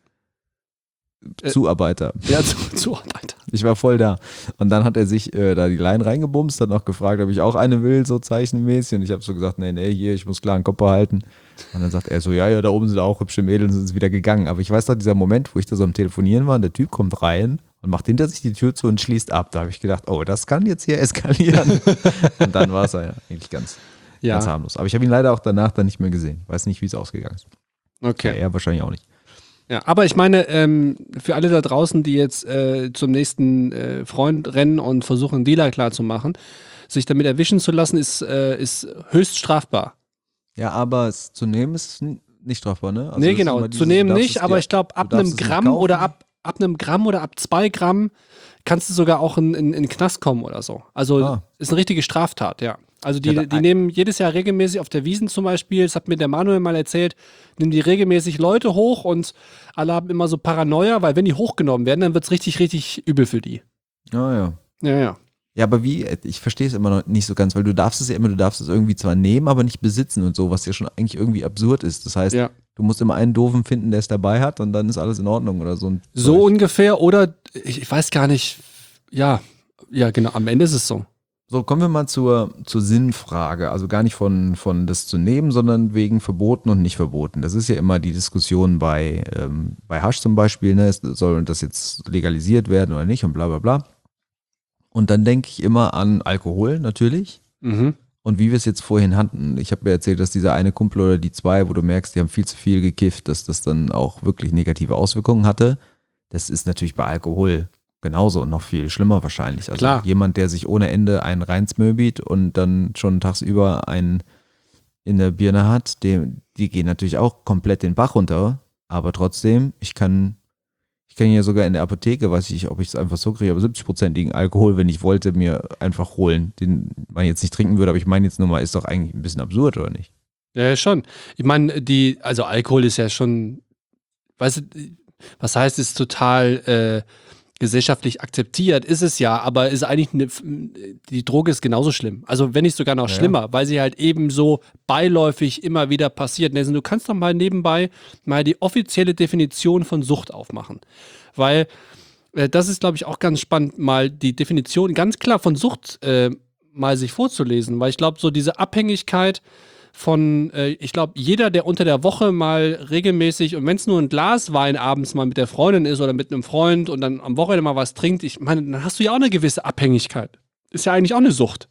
B: Äh,
A: Zuarbeiter.
B: Ja, zu, Zuarbeiter.
A: Ich war voll da. Und dann hat er sich äh, da die Leine reingebumst, hat noch gefragt, ob ich auch eine will, so zeichenmäßig. Und ich habe so gesagt, nee, nee, hier, ich muss klar einen Kopf behalten. Und dann sagt er so, ja, ja, da oben sind auch hübsche Mädels und ist wieder gegangen. Aber ich weiß doch, dieser Moment, wo ich da so am Telefonieren war und der Typ kommt rein und macht hinter sich die Tür zu und schließt ab. Da habe ich gedacht, oh, das kann jetzt hier eskalieren. Und dann war es ja eigentlich ganz,
B: Ja,
A: ganz harmlos. Aber ich habe ihn leider auch danach dann nicht mehr gesehen. Weiß nicht, wie es ausgegangen ist. Ja,
B: okay.
A: er wahrscheinlich auch nicht.
B: Ja, aber ich meine, ähm, für alle da draußen, die jetzt äh, zum nächsten äh, Freund rennen und versuchen, einen Dealer klarzumachen, sich damit erwischen zu lassen, ist, äh, ist höchst strafbar.
A: Ja, aber es zu nehmen ist n- nicht strafbar, ne? Also
B: nee,
A: das ist
B: genau,
A: immer
B: zu
A: dieses,
B: nehmen
A: du darfst
B: nicht,
A: es
B: aber
A: dir-
B: ich glaube, ab
A: du darfst
B: einem
A: es nicht
B: Gramm
A: kaufen.
B: oder ab, ab einem Gramm oder ab zwei Gramm kannst du sogar auch in, in, in den Knast kommen oder so. Also
A: Ah.
B: ist eine richtige Straftat, ja. Also die,
A: Ja, da-
B: die nehmen jedes Jahr regelmäßig auf der Wiesn zum Beispiel, das hat mir der Manuel mal erzählt, nehmen die regelmäßig Leute hoch und alle haben immer so Paranoia, weil wenn die hochgenommen werden, dann wird es richtig, richtig übel für die.
A: Ah, ja.
B: Ja, ja.
A: Ja, aber wie, ich verstehe es immer noch nicht so ganz, weil du darfst es ja immer, du darfst es irgendwie zwar nehmen, aber nicht besitzen und so, was ja schon eigentlich irgendwie absurd ist. Das heißt,
B: ja.
A: du musst immer einen Doofen finden, der es dabei hat und dann ist alles in Ordnung oder so. ein
B: So
A: Zeug.
B: ungefähr oder ich, ich weiß gar nicht, ja, ja, genau, am Ende ist es so.
A: So, kommen wir mal zur, zur Sinnfrage. Also gar nicht von, von das zu nehmen, sondern wegen verboten und nicht verboten. Das ist ja immer die Diskussion bei, ähm, bei Hasch zum Beispiel, ne? Soll das jetzt legalisiert werden oder nicht und bla bla bla. Und dann denke ich immer an Alkohol natürlich.
B: Mhm.
A: Und wie wir es jetzt vorhin hatten, ich habe mir erzählt, dass dieser eine Kumpel oder die zwei, wo du merkst, die haben viel zu viel gekifft, dass das dann auch wirklich negative Auswirkungen hatte. Das ist natürlich bei Alkohol genauso und noch viel schlimmer wahrscheinlich. Also
B: Klar.
A: jemand, der sich ohne Ende einen reinsmöbit und dann schon tagsüber einen in der Birne hat, dem, die gehen natürlich auch komplett den Bach runter. Aber trotzdem, ich kann, ich kann ja sogar in der Apotheke, weiß ich, ob ich es einfach so kriege, aber siebzig-prozentigen Alkohol, wenn ich wollte, mir einfach holen, den man jetzt nicht trinken würde. Aber ich meine jetzt nur mal, ist doch eigentlich ein bisschen absurd, oder nicht?
B: Ja, schon. Ich meine, die, also Alkohol ist ja schon, weißt du, was heißt, ist total äh, gesellschaftlich akzeptiert, ist es ja, aber ist eigentlich eine, die Droge ist genauso schlimm. Also wenn nicht sogar noch
A: Ja,
B: schlimmer, weil sie halt eben so beiläufig immer wieder passiert. Also du kannst doch mal nebenbei mal die offizielle Definition von Sucht aufmachen. Weil äh, das ist, glaube ich, auch ganz spannend, mal die Definition ganz klar von Sucht äh, mal sich vorzulesen. Weil ich glaube, so diese Abhängigkeit von, äh, ich glaube, jeder, der unter der Woche mal regelmäßig, und wenn es nur ein Glas Wein abends mal mit der Freundin ist oder mit einem Freund und dann am Wochenende mal was trinkt, ich meine, dann hast du ja auch eine gewisse Abhängigkeit. Ist ja eigentlich auch eine Sucht.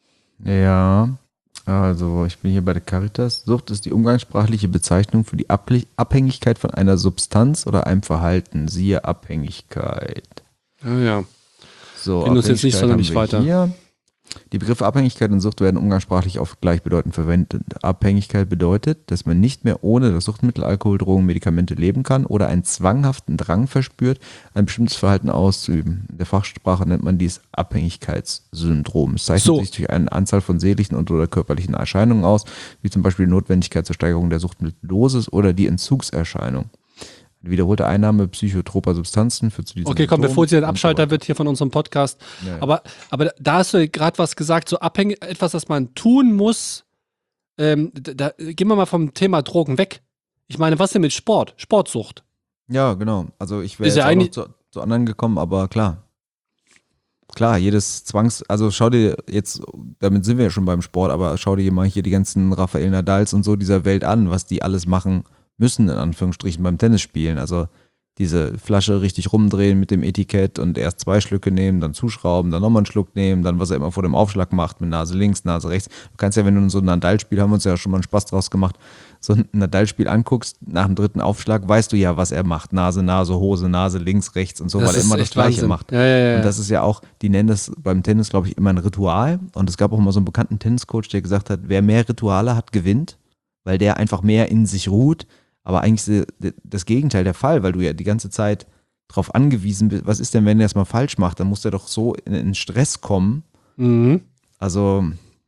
A: Ja, also ich bin hier bei der Caritas. Sucht ist die umgangssprachliche Bezeichnung für die Abli- Abhängigkeit von einer Substanz oder einem Verhalten. Siehe Abhängigkeit.
B: Ja, ja.
A: So,
B: Gehen uns jetzt nicht
A: Abhängigkeit
B: sonderlich
A: haben wir
B: weiter.
A: Hier. Die Begriffe Abhängigkeit und Sucht werden umgangssprachlich oft gleichbedeutend verwendet. Abhängigkeit bedeutet, dass man nicht mehr ohne das Suchtmittel, Alkohol, Drogen, Medikamente leben kann oder einen zwanghaften Drang verspürt, ein bestimmtes Verhalten auszuüben. In der Fachsprache nennt man dies Abhängigkeitssyndrom. Es zeichnet
B: So.
A: sich durch eine Anzahl von seelischen und oder körperlichen Erscheinungen aus, wie zum Beispiel die Notwendigkeit zur Steigerung der Suchtmitteldosis oder die Entzugserscheinung. Eine wiederholte Einnahme psychotroper Substanzen führt zu diesen
B: Okay, komm,
A: Symptomen
B: bevor jetzt ein
A: und so
B: Abschalter
A: weiter.
B: wird hier von unserem Podcast.
A: Ja, ja.
B: Aber, aber da hast du gerade was gesagt, so abhängig, etwas, das man tun muss. Ähm, da, da, gehen wir mal vom Thema Drogen weg. Ich meine, was denn mit Sport? Sportsucht.
A: Ja, genau. Also ich wäre
B: Ist
A: jetzt
B: ja
A: auch noch
B: eigentlich-
A: zu, zu anderen gekommen, aber klar. Klar, jedes Zwangs... Also schau dir jetzt, damit sind wir ja schon beim Sport, aber schau dir mal hier die ganzen Rafael Nadals und so dieser Welt an, was die alles machen müssen, in Anführungsstrichen, beim Tennisspielen. Also diese Flasche richtig rumdrehen mit dem Etikett und erst zwei Schlücke nehmen, dann zuschrauben, dann nochmal einen Schluck nehmen, dann was er immer vor dem Aufschlag macht mit Nase links, Nase rechts. Du kannst ja, wenn du so ein Nadal-Spiel, haben wir uns ja schon mal einen Spaß draus gemacht, so ein Nadal-Spiel anguckst, nach dem dritten Aufschlag weißt du ja, was er macht. Nase, Nase, Hose, Nase, links, rechts und so,
B: Das
A: weil er
B: ist
A: immer das
B: echt
A: Gleiche
B: Wahnsinn.
A: macht.
B: Ja, ja, ja.
A: Und das ist ja auch, die nennen das beim Tennis, glaube ich, immer ein Ritual. Und es gab auch mal so einen bekannten Tenniscoach, der gesagt hat, wer mehr Rituale hat, gewinnt, weil der einfach mehr in sich ruht. Aber eigentlich ist das Gegenteil der Fall, weil du ja die ganze Zeit drauf angewiesen bist. Was ist denn, wenn der es mal falsch macht? Dann muss der doch so in, in Stress kommen.
B: Mhm.
A: Also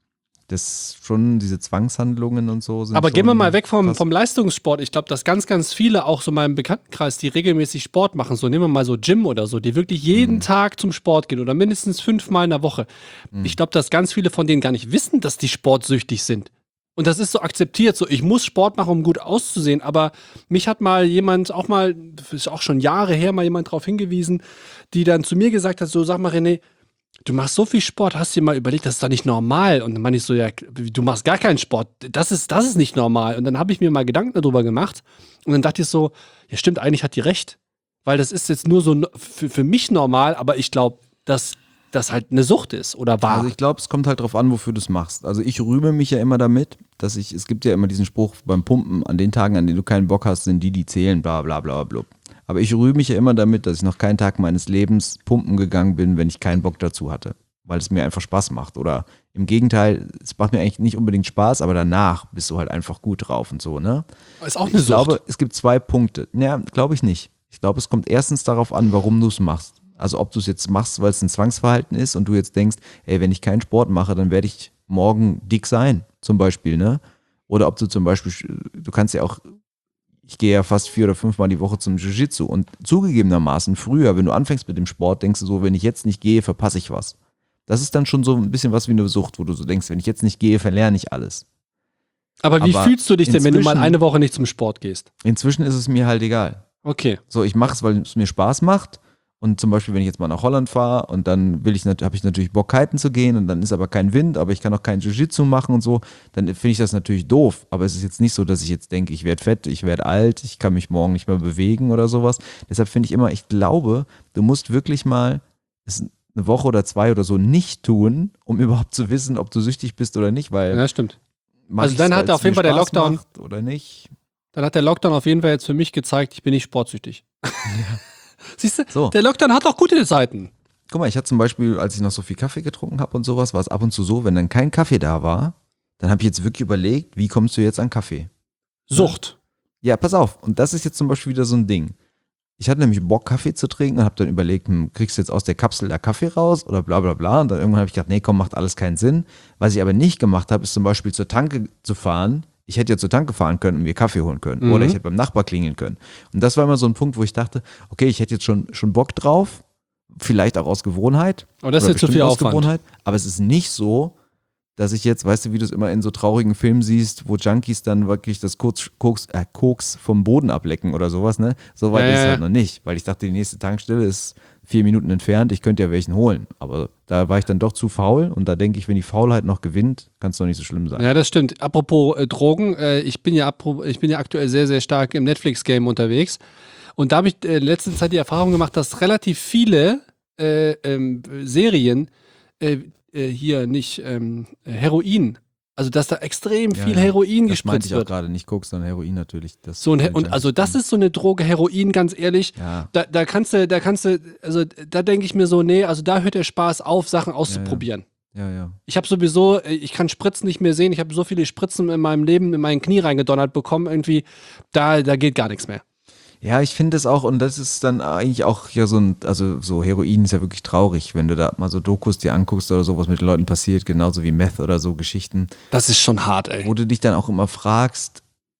A: das schon, diese Zwangshandlungen und so sind
B: Aber
A: schon
B: gehen wir mal weg vom,
A: krass.
B: vom Leistungssport. Ich glaube, dass ganz, ganz viele auch so in meinem Bekanntenkreis, die regelmäßig Sport machen, so nehmen wir mal so Gym oder so, die wirklich jeden
A: Mhm.
B: Tag zum Sport gehen oder mindestens fünfmal in der Woche.
A: Mhm.
B: Ich glaube, dass ganz viele von denen gar nicht wissen, dass die sportsüchtig sind. Und das ist so akzeptiert, so ich muss Sport machen, um gut auszusehen, aber mich hat mal jemand, auch mal, das ist auch schon Jahre her, mal jemand darauf hingewiesen, die dann zu mir gesagt hat, so sag mal René, du machst so viel Sport, hast dir mal überlegt, das ist doch nicht normal. Und dann meine ich so, ja, du machst gar keinen Sport, das ist, das ist nicht normal. Und dann habe ich mir mal Gedanken darüber gemacht und dann dachte ich so, ja stimmt, eigentlich hat die recht, weil das ist jetzt nur so no- für, für mich normal, aber ich glaube, dass das halt eine Sucht ist oder war.
A: Also ich glaube, es kommt halt drauf an, wofür du es machst. Also ich rühme mich ja immer damit, dass ich, es gibt ja immer diesen Spruch beim Pumpen, an den Tagen, an denen du keinen Bock hast, sind die, die zählen, bla bla bla bla. Aber ich rühme mich ja immer damit, dass ich noch keinen Tag meines Lebens pumpen gegangen bin, wenn ich keinen Bock dazu hatte. Weil es mir einfach Spaß macht. Oder im Gegenteil, es macht mir eigentlich nicht unbedingt Spaß, aber danach bist du halt einfach gut drauf und so, ne?
B: Ist auch eine
A: Ich
B: Sucht.
A: glaube, es gibt zwei Punkte. Naja, glaube ich nicht. Ich glaube, es kommt erstens darauf an, warum du es machst. Also ob du es jetzt machst, weil es ein Zwangsverhalten ist und du jetzt denkst, ey, wenn ich keinen Sport mache, dann werde ich morgen dick sein, zum Beispiel, ne? Oder ob du zum Beispiel, du kannst ja auch, ich gehe ja fast vier oder fünfmal die Woche zum Jiu-Jitsu und zugegebenermaßen früher, wenn du anfängst mit dem Sport, denkst du so, wenn ich jetzt nicht gehe, verpasse ich was. Das ist dann schon so ein bisschen was wie eine Sucht, wo du so denkst, wenn ich jetzt nicht gehe, verlerne ich alles.
B: aber wie
A: aber
B: fühlst du dich denn, wenn du mal
A: inzwischen-
B: eine Woche nicht zum Sport gehst?
A: Inzwischen ist es mir halt egal.
B: Okay.
A: So, ich mache es, weil es mir Spaß macht. Und zum Beispiel, wenn ich jetzt mal nach Holland fahre und dann will ich, habe ich natürlich Bock, kiten zu gehen und dann ist aber kein Wind, aber ich kann auch kein Jiu-Jitsu machen und so, dann finde ich das natürlich doof. Aber es ist jetzt nicht so, dass ich jetzt denke, ich werde fett, ich werde alt, ich kann mich morgen nicht mehr bewegen oder sowas. Deshalb finde ich immer, ich glaube, du musst wirklich mal es eine Woche oder zwei oder so nicht tun, um überhaupt zu wissen, ob du süchtig bist oder nicht, weil
B: Ja, stimmt.
A: mach
B: Also
A: ich's,
B: dann hat
A: weil's
B: auf jeden
A: mir
B: Fall der
A: Spaß
B: Lockdown-
A: macht oder nicht.
B: Dann hat der Lockdown auf jeden Fall jetzt für mich gezeigt, ich bin nicht sportsüchtig. Siehst du,
A: So.
B: der Lockdown hat auch gute Seiten.
A: Guck mal, ich hatte zum Beispiel, als ich noch so viel Kaffee getrunken habe und sowas, war es ab und zu so, wenn dann kein Kaffee da war, dann habe ich jetzt wirklich überlegt, wie kommst du jetzt an Kaffee?
B: Sucht.
A: Ja, pass auf. Und das ist jetzt zum Beispiel wieder so ein Ding. Ich hatte nämlich Bock, Kaffee zu trinken und habe dann überlegt, hm, kriegst du jetzt aus der Kapsel da Kaffee raus oder bla bla bla. Und dann irgendwann habe ich gedacht, nee, komm, macht alles keinen Sinn. Was ich aber nicht gemacht habe, ist zum Beispiel zur Tanke zu fahren. Ich hätte ja zur Tanke fahren können und mir Kaffee holen können.
B: Mhm.
A: Oder ich hätte beim Nachbar klingeln können. Und das war immer so ein Punkt, wo ich dachte, okay, ich hätte jetzt schon, schon Bock drauf. Vielleicht auch aus Gewohnheit.
B: Aber das ist
A: Oder
B: jetzt zu
A: bestimmt
B: viel
A: aus
B: Aufwand.
A: Gewohnheit. Aber es ist nicht so, dass ich jetzt, weißt du, wie du es immer in so traurigen Filmen siehst, wo Junkies dann wirklich das Koks, Koks, äh, Koks vom Boden ablecken oder sowas, ne? So weit
B: Ja,
A: ist es
B: ja,
A: halt
B: ja.
A: noch nicht, weil ich dachte, die nächste Tankstelle ist vier Minuten entfernt, ich könnte ja welchen holen. Aber da war ich dann doch zu faul und da denke ich, wenn die Faulheit noch gewinnt, kann es doch nicht so schlimm sein.
B: Ja, das stimmt. Apropos äh, Drogen, äh, ich, bin ja apro- ich bin ja aktuell sehr, sehr stark im Netflix-Game unterwegs. Und da habe ich äh, in letzter Zeit die Erfahrung gemacht, dass relativ viele äh, ähm, Serien äh, äh, hier nicht ähm, Heroin, also dass da extrem
A: Ja,
B: viel
A: ja.
B: Heroin
A: Das meinte
B: gespritzt
A: ich auch
B: wird.
A: gerade, nicht Koks, sondern Heroin natürlich. Das
B: So ein, He-
A: will
B: und
A: ich
B: also
A: eigentlich
B: das
A: sagen.
B: ist so eine Droge, Heroin, ganz ehrlich.
A: Ja,
B: Da, da kannst du, da kannst du, also da denke ich mir so, nee, also da hört der Spaß auf, Sachen auszuprobieren.
A: ja, ja.
B: Ich habe sowieso, äh, ich kann Spritzen nicht mehr sehen. Ich habe so viele Spritzen in meinem Leben in mein Knie reingedonnert bekommen. Irgendwie, da, da geht gar nichts mehr.
A: Ja, ich finde es auch, und das ist dann eigentlich auch ja so ein, also so Heroin ist ja wirklich traurig, wenn du da mal so Dokus dir anguckst oder so, was mit den Leuten passiert, genauso wie Meth oder so Geschichten,
B: Das ist schon hart, ey.
A: wo du dich dann auch immer fragst,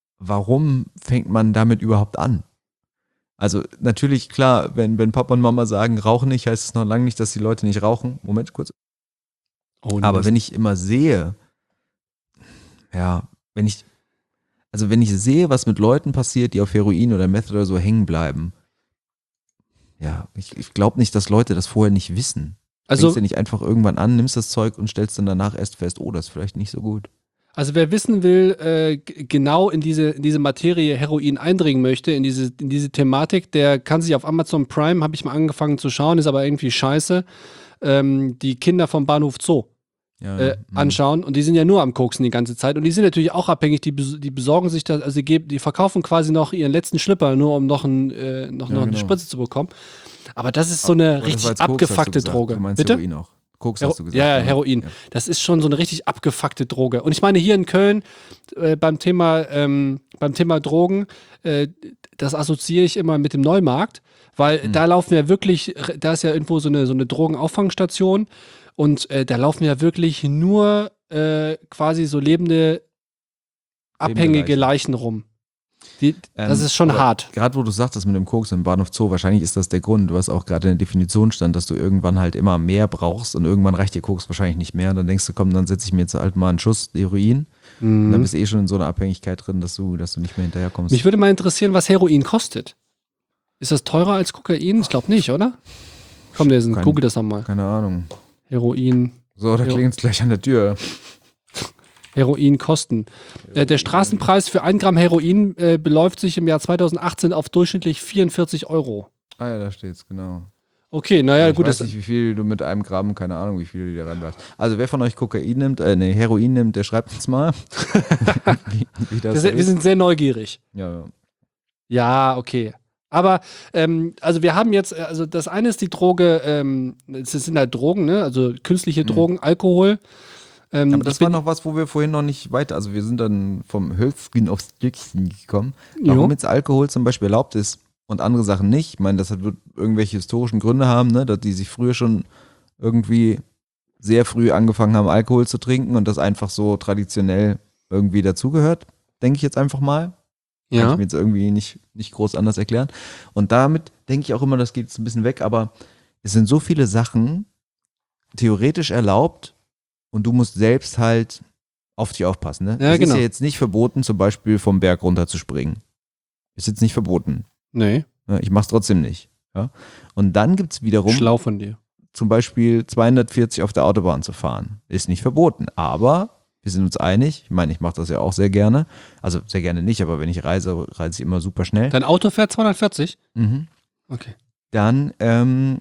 A: warum fängt man damit überhaupt an? Also natürlich, klar, wenn, wenn Papa und Mama sagen, rauchen nicht, heißt es noch lange nicht, dass die Leute nicht rauchen. Moment kurz.
B: Oh,
A: Aber
B: Mist.
A: wenn ich immer sehe, ja, wenn ich, also wenn ich sehe, was mit Leuten passiert, die auf Heroin oder Meth oder so hängen bleiben, ja, ich, ich glaube nicht, dass Leute das vorher nicht wissen.
B: also,
A: Fängst du nicht einfach irgendwann an, nimmst das Zeug und stellst dann danach erst fest, oh, das ist vielleicht nicht so gut.
B: Also wer wissen will, äh, g- genau in diese, in diese Materie Heroin eindringen möchte, in diese, in diese Thematik, der kann sich auf Amazon Prime, habe ich mal angefangen zu schauen, ist aber irgendwie scheiße, ähm, die Kinder vom Bahnhof Zoo
A: Ja,
B: äh,
A: mhm.
B: anschauen. Und die sind ja nur am Koksen die ganze Zeit. Und die sind natürlich auch abhängig, die, bes- die besorgen sich das, also die, geben, die verkaufen quasi noch ihren letzten Schlipper, nur um noch, ein, äh, noch,
A: Ja,
B: noch eine
A: genau.
B: Spritze zu bekommen. Aber das ist so eine
A: Aber das war
B: richtig
A: jetzt Koks, hast du
B: abgefuckte
A: gesagt.
B: Droge.
A: Du meinst
B: Bitte?
A: Heroin auch. Koks
B: Hero
A: hast du gesagt.
B: ja, ja,
A: ne?
B: Heroin.
A: Ja.
B: Das ist schon so eine richtig abgefuckte Droge. Und ich meine, hier in Köln äh, beim Thema ähm, beim Thema Drogen, äh, das assoziiere ich immer mit dem Neumarkt, weil
A: Hm.
B: da laufen ja wirklich, da ist ja irgendwo so eine, so eine Drogenauffangsstation und äh, da laufen ja wirklich nur äh, quasi so lebende, abhängige
A: Leichen.
B: Leichen rum. Die, das
A: Ähm,
B: ist schon
A: aber
B: hart.
A: Gerade wo du sagtest mit dem Koks im Bahnhof Zoo, wahrscheinlich ist das der Grund, was auch gerade in der Definition stand, dass du irgendwann halt immer mehr brauchst und irgendwann reicht dir Koks wahrscheinlich nicht mehr. Und dann denkst du, komm, dann setze ich mir jetzt halt mal einen Schuss Heroin und dann
B: Mhm.
A: bist du eh schon in so einer Abhängigkeit drin, dass du, dass du nicht mehr hinterherkommst.
B: Mich würde mal interessieren, was Heroin kostet. Ist das teurer als Kokain? Ich glaube nicht, oder? Komm, Lesen,
A: Kein-
B: google das doch mal.
A: Keine Ahnung.
B: Heroin,
A: So, da
B: Ja.
A: klingelt es gleich an der Tür.
B: Heroinkosten. Äh, der Straßenpreis für ein Gramm Heroin äh, beläuft sich im Jahr zweitausendachtzehn auf durchschnittlich vierundvierzig Euro.
A: Ah ja, da steht's, genau.
B: Okay, naja,
A: ich
B: gut.
A: weiß
B: Das,
A: nicht, wie viel du mit einem Gramm, keine Ahnung, wie viel du da reinlässt. Also wer von euch Kokain nimmt, äh, nee, Heroin nimmt, der schreibt uns mal. wie, wie das
B: wir,
A: so
B: sind, wir
A: ist.
B: sind sehr neugierig.
A: Ja, ja.
B: Ja, okay. Aber, ähm, also wir haben jetzt, äh, also das eine ist die Droge, ähm, es sind halt Drogen, ne? Also künstliche
A: Mhm.
B: Drogen, Alkohol. Ähm,
A: Aber das
B: ich bin-
A: war noch was, wo wir vorhin noch nicht weiter, also wir sind dann vom Hölzchen aufs Stückchen gekommen.
B: Jo.
A: Warum jetzt Alkohol zum Beispiel erlaubt ist und andere Sachen nicht. Ich meine, das hat, wird irgendwelche historischen Gründe haben, ne, dass die sich früher schon irgendwie sehr früh angefangen haben, Alkohol zu trinken und das einfach so traditionell irgendwie dazugehört, denke ich jetzt einfach mal. Kann
B: Ja.
A: ich mir jetzt irgendwie nicht, nicht groß anders erklären. Und damit denke ich auch immer, das geht jetzt ein bisschen weg, aber es sind so viele Sachen theoretisch erlaubt und du musst selbst halt auf dich aufpassen. Ne?
B: Ja,
A: es
B: genau.
A: ist ja jetzt nicht verboten, zum Beispiel vom Berg runter zu springen. Ist jetzt nicht verboten.
B: Nee,
A: Ne? Ich mach's trotzdem nicht. Ja? Und dann gibt's wiederum
B: schlau von dir.
A: zum Beispiel zweihundertvierzig auf der Autobahn zu fahren. Ist nicht verboten, aber wir sind uns einig. Ich meine, ich mache das ja auch sehr gerne. Also sehr gerne nicht, aber wenn ich reise, reise ich immer super schnell.
B: Dein Auto fährt zweihundertvierzig?
A: Mhm.
B: Okay.
A: Dann, ähm,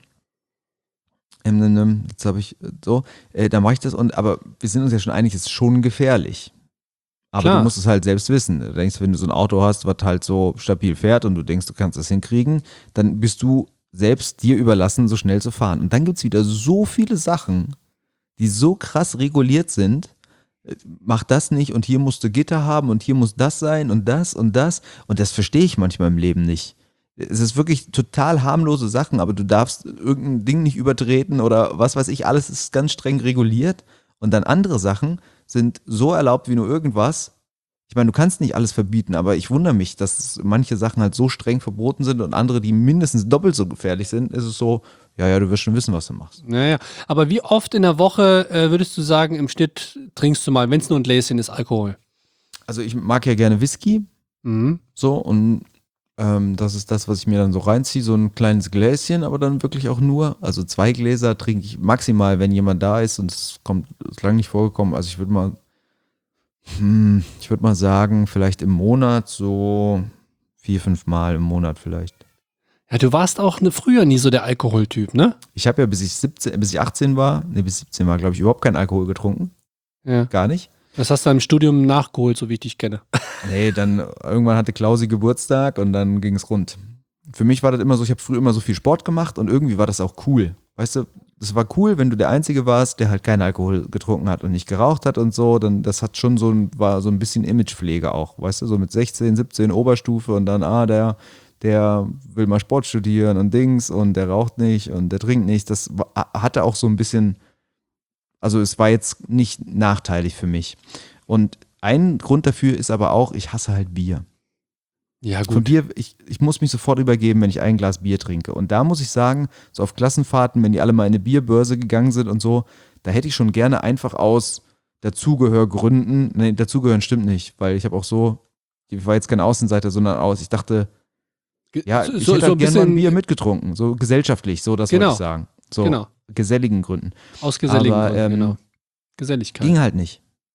A: ähm, ähm, jetzt habe ich äh, so, äh, dann mache ich das und, aber wir sind uns ja schon einig, es ist schon gefährlich. Aber
B: Klar.
A: du musst es halt selbst wissen. Du denkst, wenn du so ein Auto hast, was halt so stabil fährt und du denkst, du kannst das hinkriegen, dann bist du selbst dir überlassen, so schnell zu fahren. Und dann gibt's wieder so viele Sachen, die so krass reguliert sind. Äh, Mach das nicht und hier musst du Gitter haben und hier muss das sein und das und das. Und das verstehe ich manchmal im Leben nicht. Es ist wirklich total harmlose Sachen, aber du darfst irgendein Ding nicht übertreten oder was weiß ich, alles ist ganz streng reguliert. Und dann andere Sachen sind so erlaubt wie nur irgendwas. Ich meine, du kannst nicht alles verbieten, aber ich wundere mich, dass manche Sachen halt so streng verboten sind und andere, die mindestens doppelt so gefährlich sind, ist es so, ja, ja, du wirst schon wissen, was du machst.
B: Naja, aber wie oft in der Woche äh, würdest du sagen, im Schnitt trinkst du mal, wenn es nur ein Gläschen ist, Alkohol?
A: Also ich mag ja gerne Whisky,
B: Mhm.
A: so, und ähm, das ist das, was ich mir dann so reinziehe, so ein kleines Gläschen, aber dann wirklich auch nur, also zwei Gläser trinke ich maximal, wenn jemand da ist und es kommt, ist lange nicht vorgekommen, also ich würde mal, hm, ich würde mal sagen, vielleicht im Monat so vier, fünf Mal im Monat vielleicht.
B: Ja, du warst auch ne, früher nie so der Alkoholtyp, ne?
A: Ich habe ja, bis ich siebzehn, bis ich achtzehn war, nee, bis siebzehn war, glaube ich, überhaupt keinen Alkohol getrunken,
B: Ja.
A: gar nicht.
B: Das hast du im Studium nachgeholt, so wie ich dich kenne.
A: Nee, dann irgendwann hatte Klausi Geburtstag und dann ging es rund. Für mich war das immer so, ich habe früher immer so viel Sport gemacht und irgendwie war das auch cool. Weißt du, das war cool, wenn du der Einzige warst, der halt keinen Alkohol getrunken hat und nicht geraucht hat und so, dann das hat schon so ein, war so ein bisschen Imagepflege auch, weißt du, so mit sechzehn, siebzehn Oberstufe und dann, ah, der, der will mal Sport studieren und Dings und der raucht nicht und der trinkt nicht. Das war, hatte auch so ein bisschen, also es war jetzt nicht nachteilig für mich. Und ein Grund dafür ist aber auch, ich hasse halt Bier.
B: Ja,
A: Von Bier, ich, ich muss mich sofort übergeben, wenn ich ein Glas Bier trinke. Und da muss ich sagen, so auf Klassenfahrten, wenn die alle mal in eine Bierbörse gegangen sind und so, da hätte ich schon gerne einfach aus Dazugehörgründen, nee, dazugehören stimmt nicht, weil ich habe auch so, ich war jetzt kein Außenseiter, sondern aus, ich dachte, ja,
B: so,
A: ich
B: so,
A: hätte
B: so
A: halt
B: ein
A: gerne mal ein
B: bisschen,
A: Bier mitgetrunken, so gesellschaftlich, so das
B: Genau.
A: wollte ich sagen. So
B: Genau.
A: geselligen Gründen.
B: aus geselligen
A: aber,
B: Gründen,
A: ähm,
B: genau. Geselligkeit.
A: Ging halt nicht.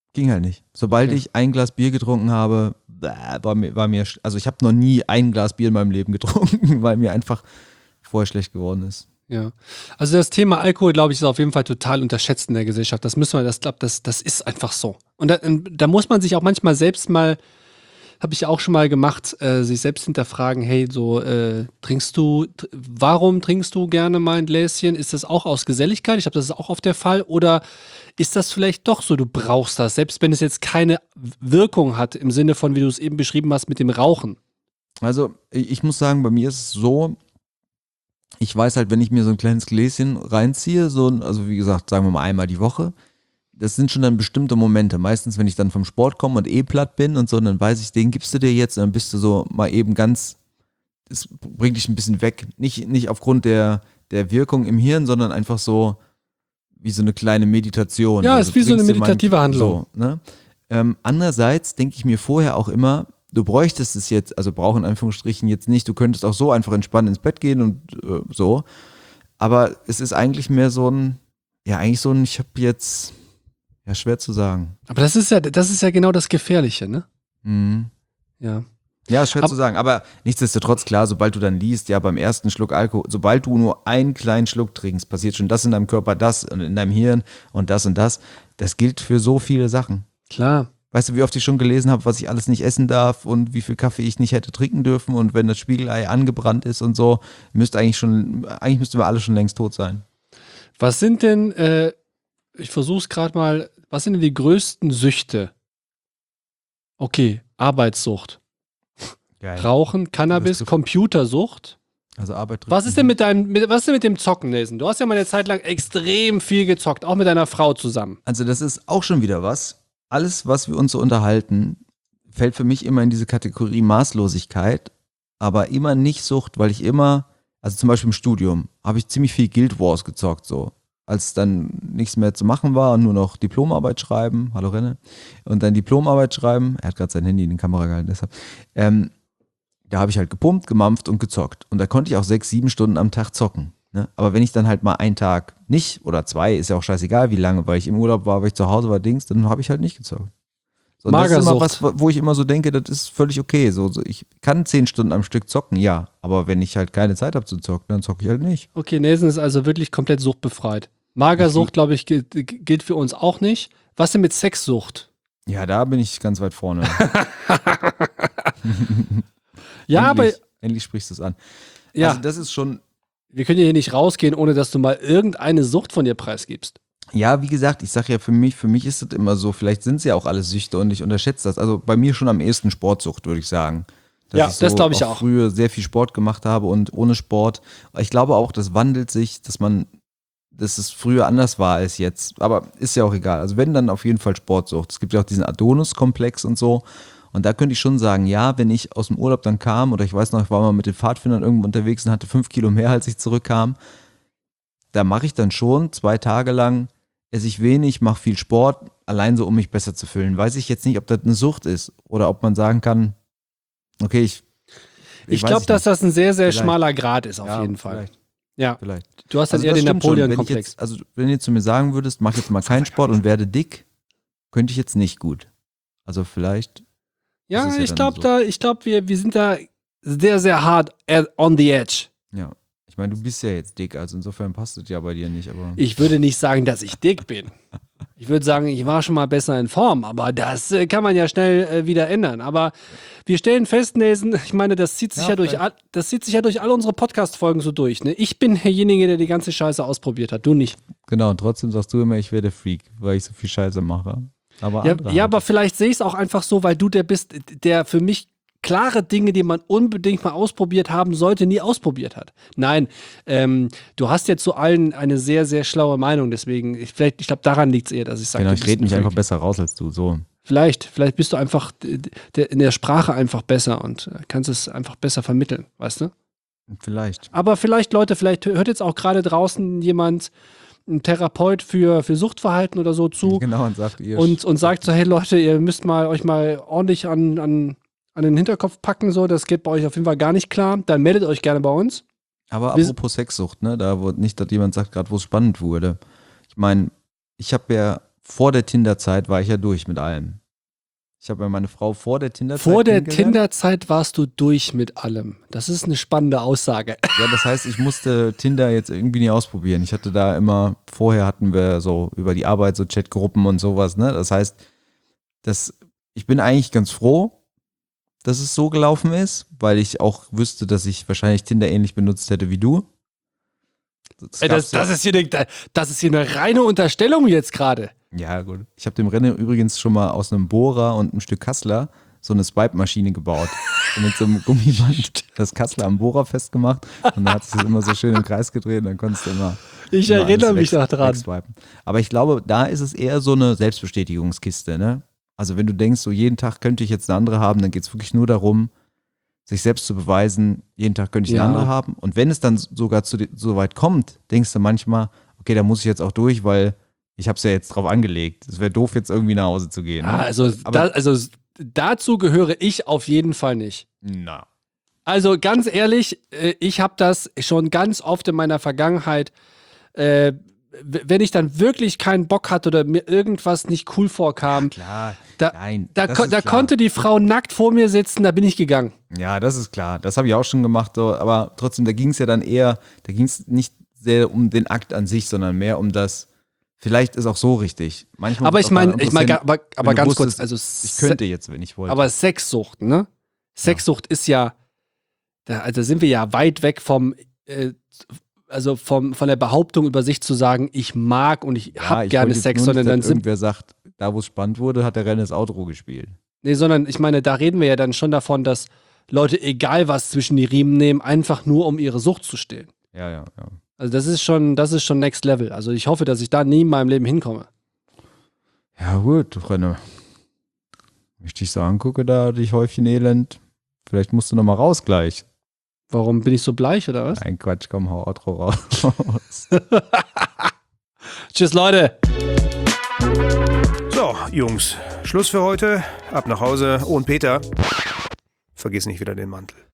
A: Ging halt nicht. Sobald
B: Okay.
A: ich ein Glas Bier getrunken habe, bäh, war mir, war mir, sch- also ich habe noch nie ein Glas Bier in meinem Leben getrunken, weil mir einfach vorher schlecht geworden ist.
B: Ja. Also das Thema Alkohol, glaube ich, ist auf jeden Fall total unterschätzt in der Gesellschaft. Das müssen wir, das glaube das, das ist einfach so. Und da, da muss man sich auch manchmal selbst mal, habe ich auch schon mal gemacht, äh, sich selbst hinterfragen, hey, so, äh, trinkst du, tr warum trinkst du gerne mal ein Gläschen? Ist das auch aus Geselligkeit? Ich glaube, das ist auch oft der Fall. Oder ist das vielleicht doch so, du brauchst das, selbst wenn es jetzt keine Wirkung hat, im Sinne von, wie du es eben beschrieben hast, mit dem Rauchen?
A: Also ich, ich muss sagen, bei mir ist es so, ich weiß halt, wenn ich mir so ein kleines Gläschen reinziehe, so, ein- also wie gesagt, sagen wir mal einmal die Woche, das sind schon dann bestimmte Momente. Meistens, wenn ich dann vom Sport komme und eh platt bin und so, dann weiß ich, den gibst du dir jetzt und dann bist du so mal eben ganz, es bringt dich ein bisschen weg. Nicht, nicht aufgrund der, der Wirkung im Hirn, sondern einfach so wie so eine kleine Meditation.
B: Ja,
A: So,
B: ist
A: du
B: wie so eine
A: trinkst dir mal ein-
B: meditative Handlung.
A: So, ne? ähm, andererseits denke ich mir vorher auch immer, du bräuchtest es jetzt, also brauchen in Anführungsstrichen jetzt nicht, du könntest auch so einfach entspannt ins Bett gehen und äh, so. Aber es ist eigentlich mehr so ein, ja, eigentlich so ein, ich habe jetzt, ja, schwer zu sagen.
B: Aber das ist ja, das ist ja genau das Gefährliche, ne?
A: Mhm.
B: Ja.
A: Ja, ist schwer
B: Ab-
A: zu sagen, aber nichtsdestotrotz, klar, sobald du dann liest, ja, beim ersten Schluck Alkohol, sobald du nur einen kleinen Schluck trinkst, passiert schon das in deinem Körper, das und in deinem Hirn und das und das. Das gilt für so viele Sachen.
B: Klar.
A: Weißt du, wie oft ich schon gelesen habe, was ich alles nicht essen darf und wie viel Kaffee ich nicht hätte trinken dürfen und wenn das Spiegelei angebrannt ist und so, müsste eigentlich schon, eigentlich müssten wir alle schon längst tot sein.
B: Was sind denn, äh, ich versuch's gerade mal, was sind denn die größten Süchte? Okay, Arbeitssucht,
A: Geil.
B: Rauchen, Cannabis,
A: trifft-
B: Computersucht.
A: Also Arbeit trifft
B: Was ist denn mit deinem, mit, was ist denn mit dem Zocken, Nelson? Du hast ja mal eine Zeit lang extrem viel gezockt, auch mit deiner Frau zusammen.
A: Also das ist auch schon wieder was. Alles, was wir uns so unterhalten, fällt für mich immer in diese Kategorie Maßlosigkeit, aber immer nicht Sucht, weil ich immer, also zum Beispiel im Studium, habe ich ziemlich viel Guild Wars gezockt, so. Als dann nichts mehr zu machen war und nur noch Diplomarbeit schreiben, hallo Renne, und dann Diplomarbeit schreiben, er hat gerade sein Handy in die Kamera gehalten, deshalb, ähm, da habe ich halt gepumpt, gemampft und gezockt. Und da konnte ich auch sechs, sieben Stunden am Tag zocken. Ne? Aber wenn ich dann halt mal einen Tag nicht oder zwei, ist ja auch scheißegal, wie lange, weil ich im Urlaub war, weil ich zu Hause war, Dings, dann habe ich halt nicht gezockt. So, und das ist immer was,
B: Magersucht.
A: wo ich immer so denke, das ist völlig okay. So, so, ich kann zehn Stunden am Stück zocken, ja. Aber wenn ich halt keine Zeit habe zu zocken, dann zocke ich halt nicht.
B: Okay, Nelson ist also wirklich komplett suchtbefreit. Magersucht, glaube ich, gilt, gilt für uns auch nicht. Was denn mit Sexsucht?
A: Ja, da bin ich ganz weit vorne.
B: Ja, aber
A: endlich, endlich sprichst du es an.
B: ja,
A: Also das ist schon,
B: wir können ja hier nicht rausgehen, ohne dass du mal irgendeine Sucht von dir preisgibst.
A: ja, wie gesagt, ich sage ja für mich, für mich ist das immer so, vielleicht sind es ja auch alle Süchte und ich unterschätze das. Also bei mir schon am ehesten Sportsucht, würde ich sagen. Dass
B: Ja,
A: ich so
B: das glaube ich auch.
A: früher sehr viel Sport gemacht habe und ohne Sport. Ich glaube auch, das wandelt sich, dass man, dass es früher anders war als jetzt. Aber ist ja auch egal. Also wenn, dann auf jeden Fall Sportsucht. Es gibt ja auch diesen Adonis-Komplex und so. Und da könnte ich schon sagen, ja, wenn ich aus dem Urlaub dann kam, oder ich weiß noch, ich war mal mit den Pfadfindern irgendwo unterwegs und hatte fünf Kilo mehr, als ich zurückkam, da mache ich dann schon zwei Tage lang, esse ich wenig, mache viel Sport, allein so, um mich besser zu fühlen. Weiß ich jetzt nicht, ob das eine Sucht ist oder ob man sagen kann, okay, ich.
B: Ich,
A: weiß
B: glaube,
A: es
B: dass
A: nicht.
B: das ein sehr, sehr
A: Vielleicht.
B: schmaler Grad ist, auf
A: Ja,
B: jeden Fall.
A: Vielleicht,
B: Ja,
A: vielleicht.
B: du hast dann
A: Also
B: eher
A: das
B: den
A: stimmt schon. Wenn ich
B: Napoleon-Komplex.
A: jetzt, also wenn du jetzt zu mir sagen würdest, mach jetzt mal keinen Sport und werde dick, könnte ich jetzt nicht gut. Also vielleicht.
B: Ja,
A: das ist ja
B: ich
A: dann
B: glaube,
A: so.
B: da, ich glaube, wir, wir sind da sehr, sehr hart at- on the edge.
A: Ja. Ich meine, du bist ja jetzt dick, also insofern passt es ja bei dir nicht, aber.
B: Ich würde nicht sagen, dass ich dick bin. Ich würde sagen, ich war schon mal besser in Form, aber das äh, kann man ja schnell äh, wieder ändern. Aber wir stellen fest, Nelson, ich meine, das zieht sich ja,
A: Ja,
B: durch,
A: vielleicht.
B: all, das zieht sich ja durch all unsere Podcast-Folgen so durch. Ne? Ich bin derjenige, der die ganze Scheiße ausprobiert hat, du nicht.
A: Genau, und trotzdem sagst du immer, ich werde Freak, weil ich so viel Scheiße mache. Aber
B: Ja,
A: andere
B: ja,
A: halt.
B: aber vielleicht sehe ich es auch einfach so, weil du der bist, der für mich klare Dinge, die man unbedingt mal ausprobiert haben sollte, nie ausprobiert hat. Nein, ähm, du hast jetzt zu allen eine sehr, sehr schlaue Meinung, deswegen, ich, vielleicht, ich glaube, daran liegt es eher, dass ich sage,
A: Genau,
B: du
A: ich
B: bist
A: rede mich
B: ein
A: einfach
B: Freak.
A: besser raus als du, so.
B: Vielleicht, vielleicht bist du einfach d- d- der, in der Sprache einfach besser und äh, kannst es einfach besser vermitteln, weißt du?
A: Vielleicht.
B: Aber vielleicht, Leute, vielleicht hört jetzt auch gerade draußen jemand, ein Therapeut für, für Suchtverhalten oder so zu
A: Genau, und sagt ihr.
B: und, und sagt so, hey Leute, ihr müsst mal euch mal ordentlich an, an, an den Hinterkopf packen, so, das geht bei euch auf jeden Fall gar nicht klar. Dann meldet euch gerne bei uns.
A: Aber
B: Wir-
A: apropos Sexsucht, ne, da wo nicht, dass jemand sagt gerade, wo es spannend wurde. Ich meine, ich habe ja vor der Tinder-Zeit war ich ja durch mit allem. Ich habe ja meine Frau vor der Tinder-Zeit
B: Vor der
A: kennengelernt.
B: Tinder-Zeit warst du durch mit allem. Das ist eine spannende Aussage.
A: Ja, das heißt, ich musste Tinder jetzt irgendwie nie ausprobieren. Ich hatte da immer, vorher hatten wir so über die Arbeit so Chatgruppen und sowas, ne? Das heißt, das, ich bin eigentlich ganz froh, dass es so gelaufen ist, weil ich auch wüsste, dass ich wahrscheinlich Tinder ähnlich benutzt hätte wie du.
B: Das, das, das, ist hier eine, das ist hier eine reine Unterstellung jetzt gerade.
A: Ja, gut. Ich habe dem Rennen übrigens schon mal aus einem Bohrer und einem Stück Kassler so eine Swipe-Maschine gebaut. Und mit so einem Gummiband das Kassler am Bohrer festgemacht. Und dann hat sich das immer so schön im Kreis gedreht und dann konntest du immer.
B: Ich
A: immer
B: erinnere mich
A: weg,
B: noch dran.
A: wegswipen. Aber ich glaube, da ist es eher so eine Selbstbestätigungskiste, ne? Also wenn du denkst, so jeden Tag könnte ich jetzt eine andere haben, dann geht es wirklich nur darum, sich selbst zu beweisen, jeden Tag könnte ich
B: Ja.
A: eine andere haben. Und wenn es dann sogar zu, so weit kommt, denkst du manchmal, okay, da muss ich jetzt auch durch, weil ich habe es ja jetzt drauf angelegt. Es wäre doof, jetzt irgendwie nach Hause zu gehen. Ne?
B: Ah, also,
A: Aber-
B: da, also dazu gehöre ich auf jeden Fall nicht.
A: Na.
B: Also ganz ehrlich, äh, ich habe das schon ganz oft in meiner Vergangenheit, äh, w- wenn ich dann wirklich keinen Bock hatte oder mir irgendwas nicht cool vorkam,
A: Klar,
B: da,
A: nein.
B: da,
A: das
B: ko
A: ist
B: da
A: klar.
B: konnte die Frau nackt vor mir sitzen, da bin ich gegangen.
A: Ja, das ist klar. Das habe ich auch schon gemacht, so. Aber trotzdem, da ging es ja dann eher, da ging es nicht sehr um den Akt an sich, sondern mehr um das, vielleicht ist auch so richtig. Manchmal
B: Aber
A: wird's
B: ich
A: auch
B: meine,
A: daran
B: ich mein,
A: interessieren,
B: aber,
A: wenn
B: aber
A: du
B: ganz
A: wusstest,
B: kurz, also
A: ich könnte jetzt, wenn ich wollte.
B: aber Sexsucht, ne? Sexsucht ist ja, da, also sind wir ja weit weg vom, äh, also vom, von der Behauptung über sich zu sagen, ich mag und ich
A: Ja,
B: hab
A: ich
B: gerne
A: wollte jetzt
B: Sex,
A: nur
B: sondern
A: nicht,
B: dann
A: dass
B: sind,
A: irgendwer sagt, da wo es spannend wurde, hat der Renner das Outro gespielt.
B: nee, sondern ich meine, da reden wir ja dann schon davon, dass Leute, egal was zwischen die Riemen nehmen, einfach nur um ihre Sucht zu stillen.
A: Ja, ja, ja.
B: Also das ist schon, das ist schon Next Level. Also ich hoffe, dass ich da nie in meinem Leben hinkomme.
A: Ja, gut, Renner. Wenn ich dich so angucke, da dich Häufchen Elend. Vielleicht musst du noch mal raus gleich.
B: Warum bin ich so bleich oder was?
A: Nein, Quatsch, komm, hau Outro raus.
B: Tschüss, Leute.
C: So, Jungs, Schluss für heute. Ab nach Hause. Oh, und Peter, vergiss nicht wieder den Mantel.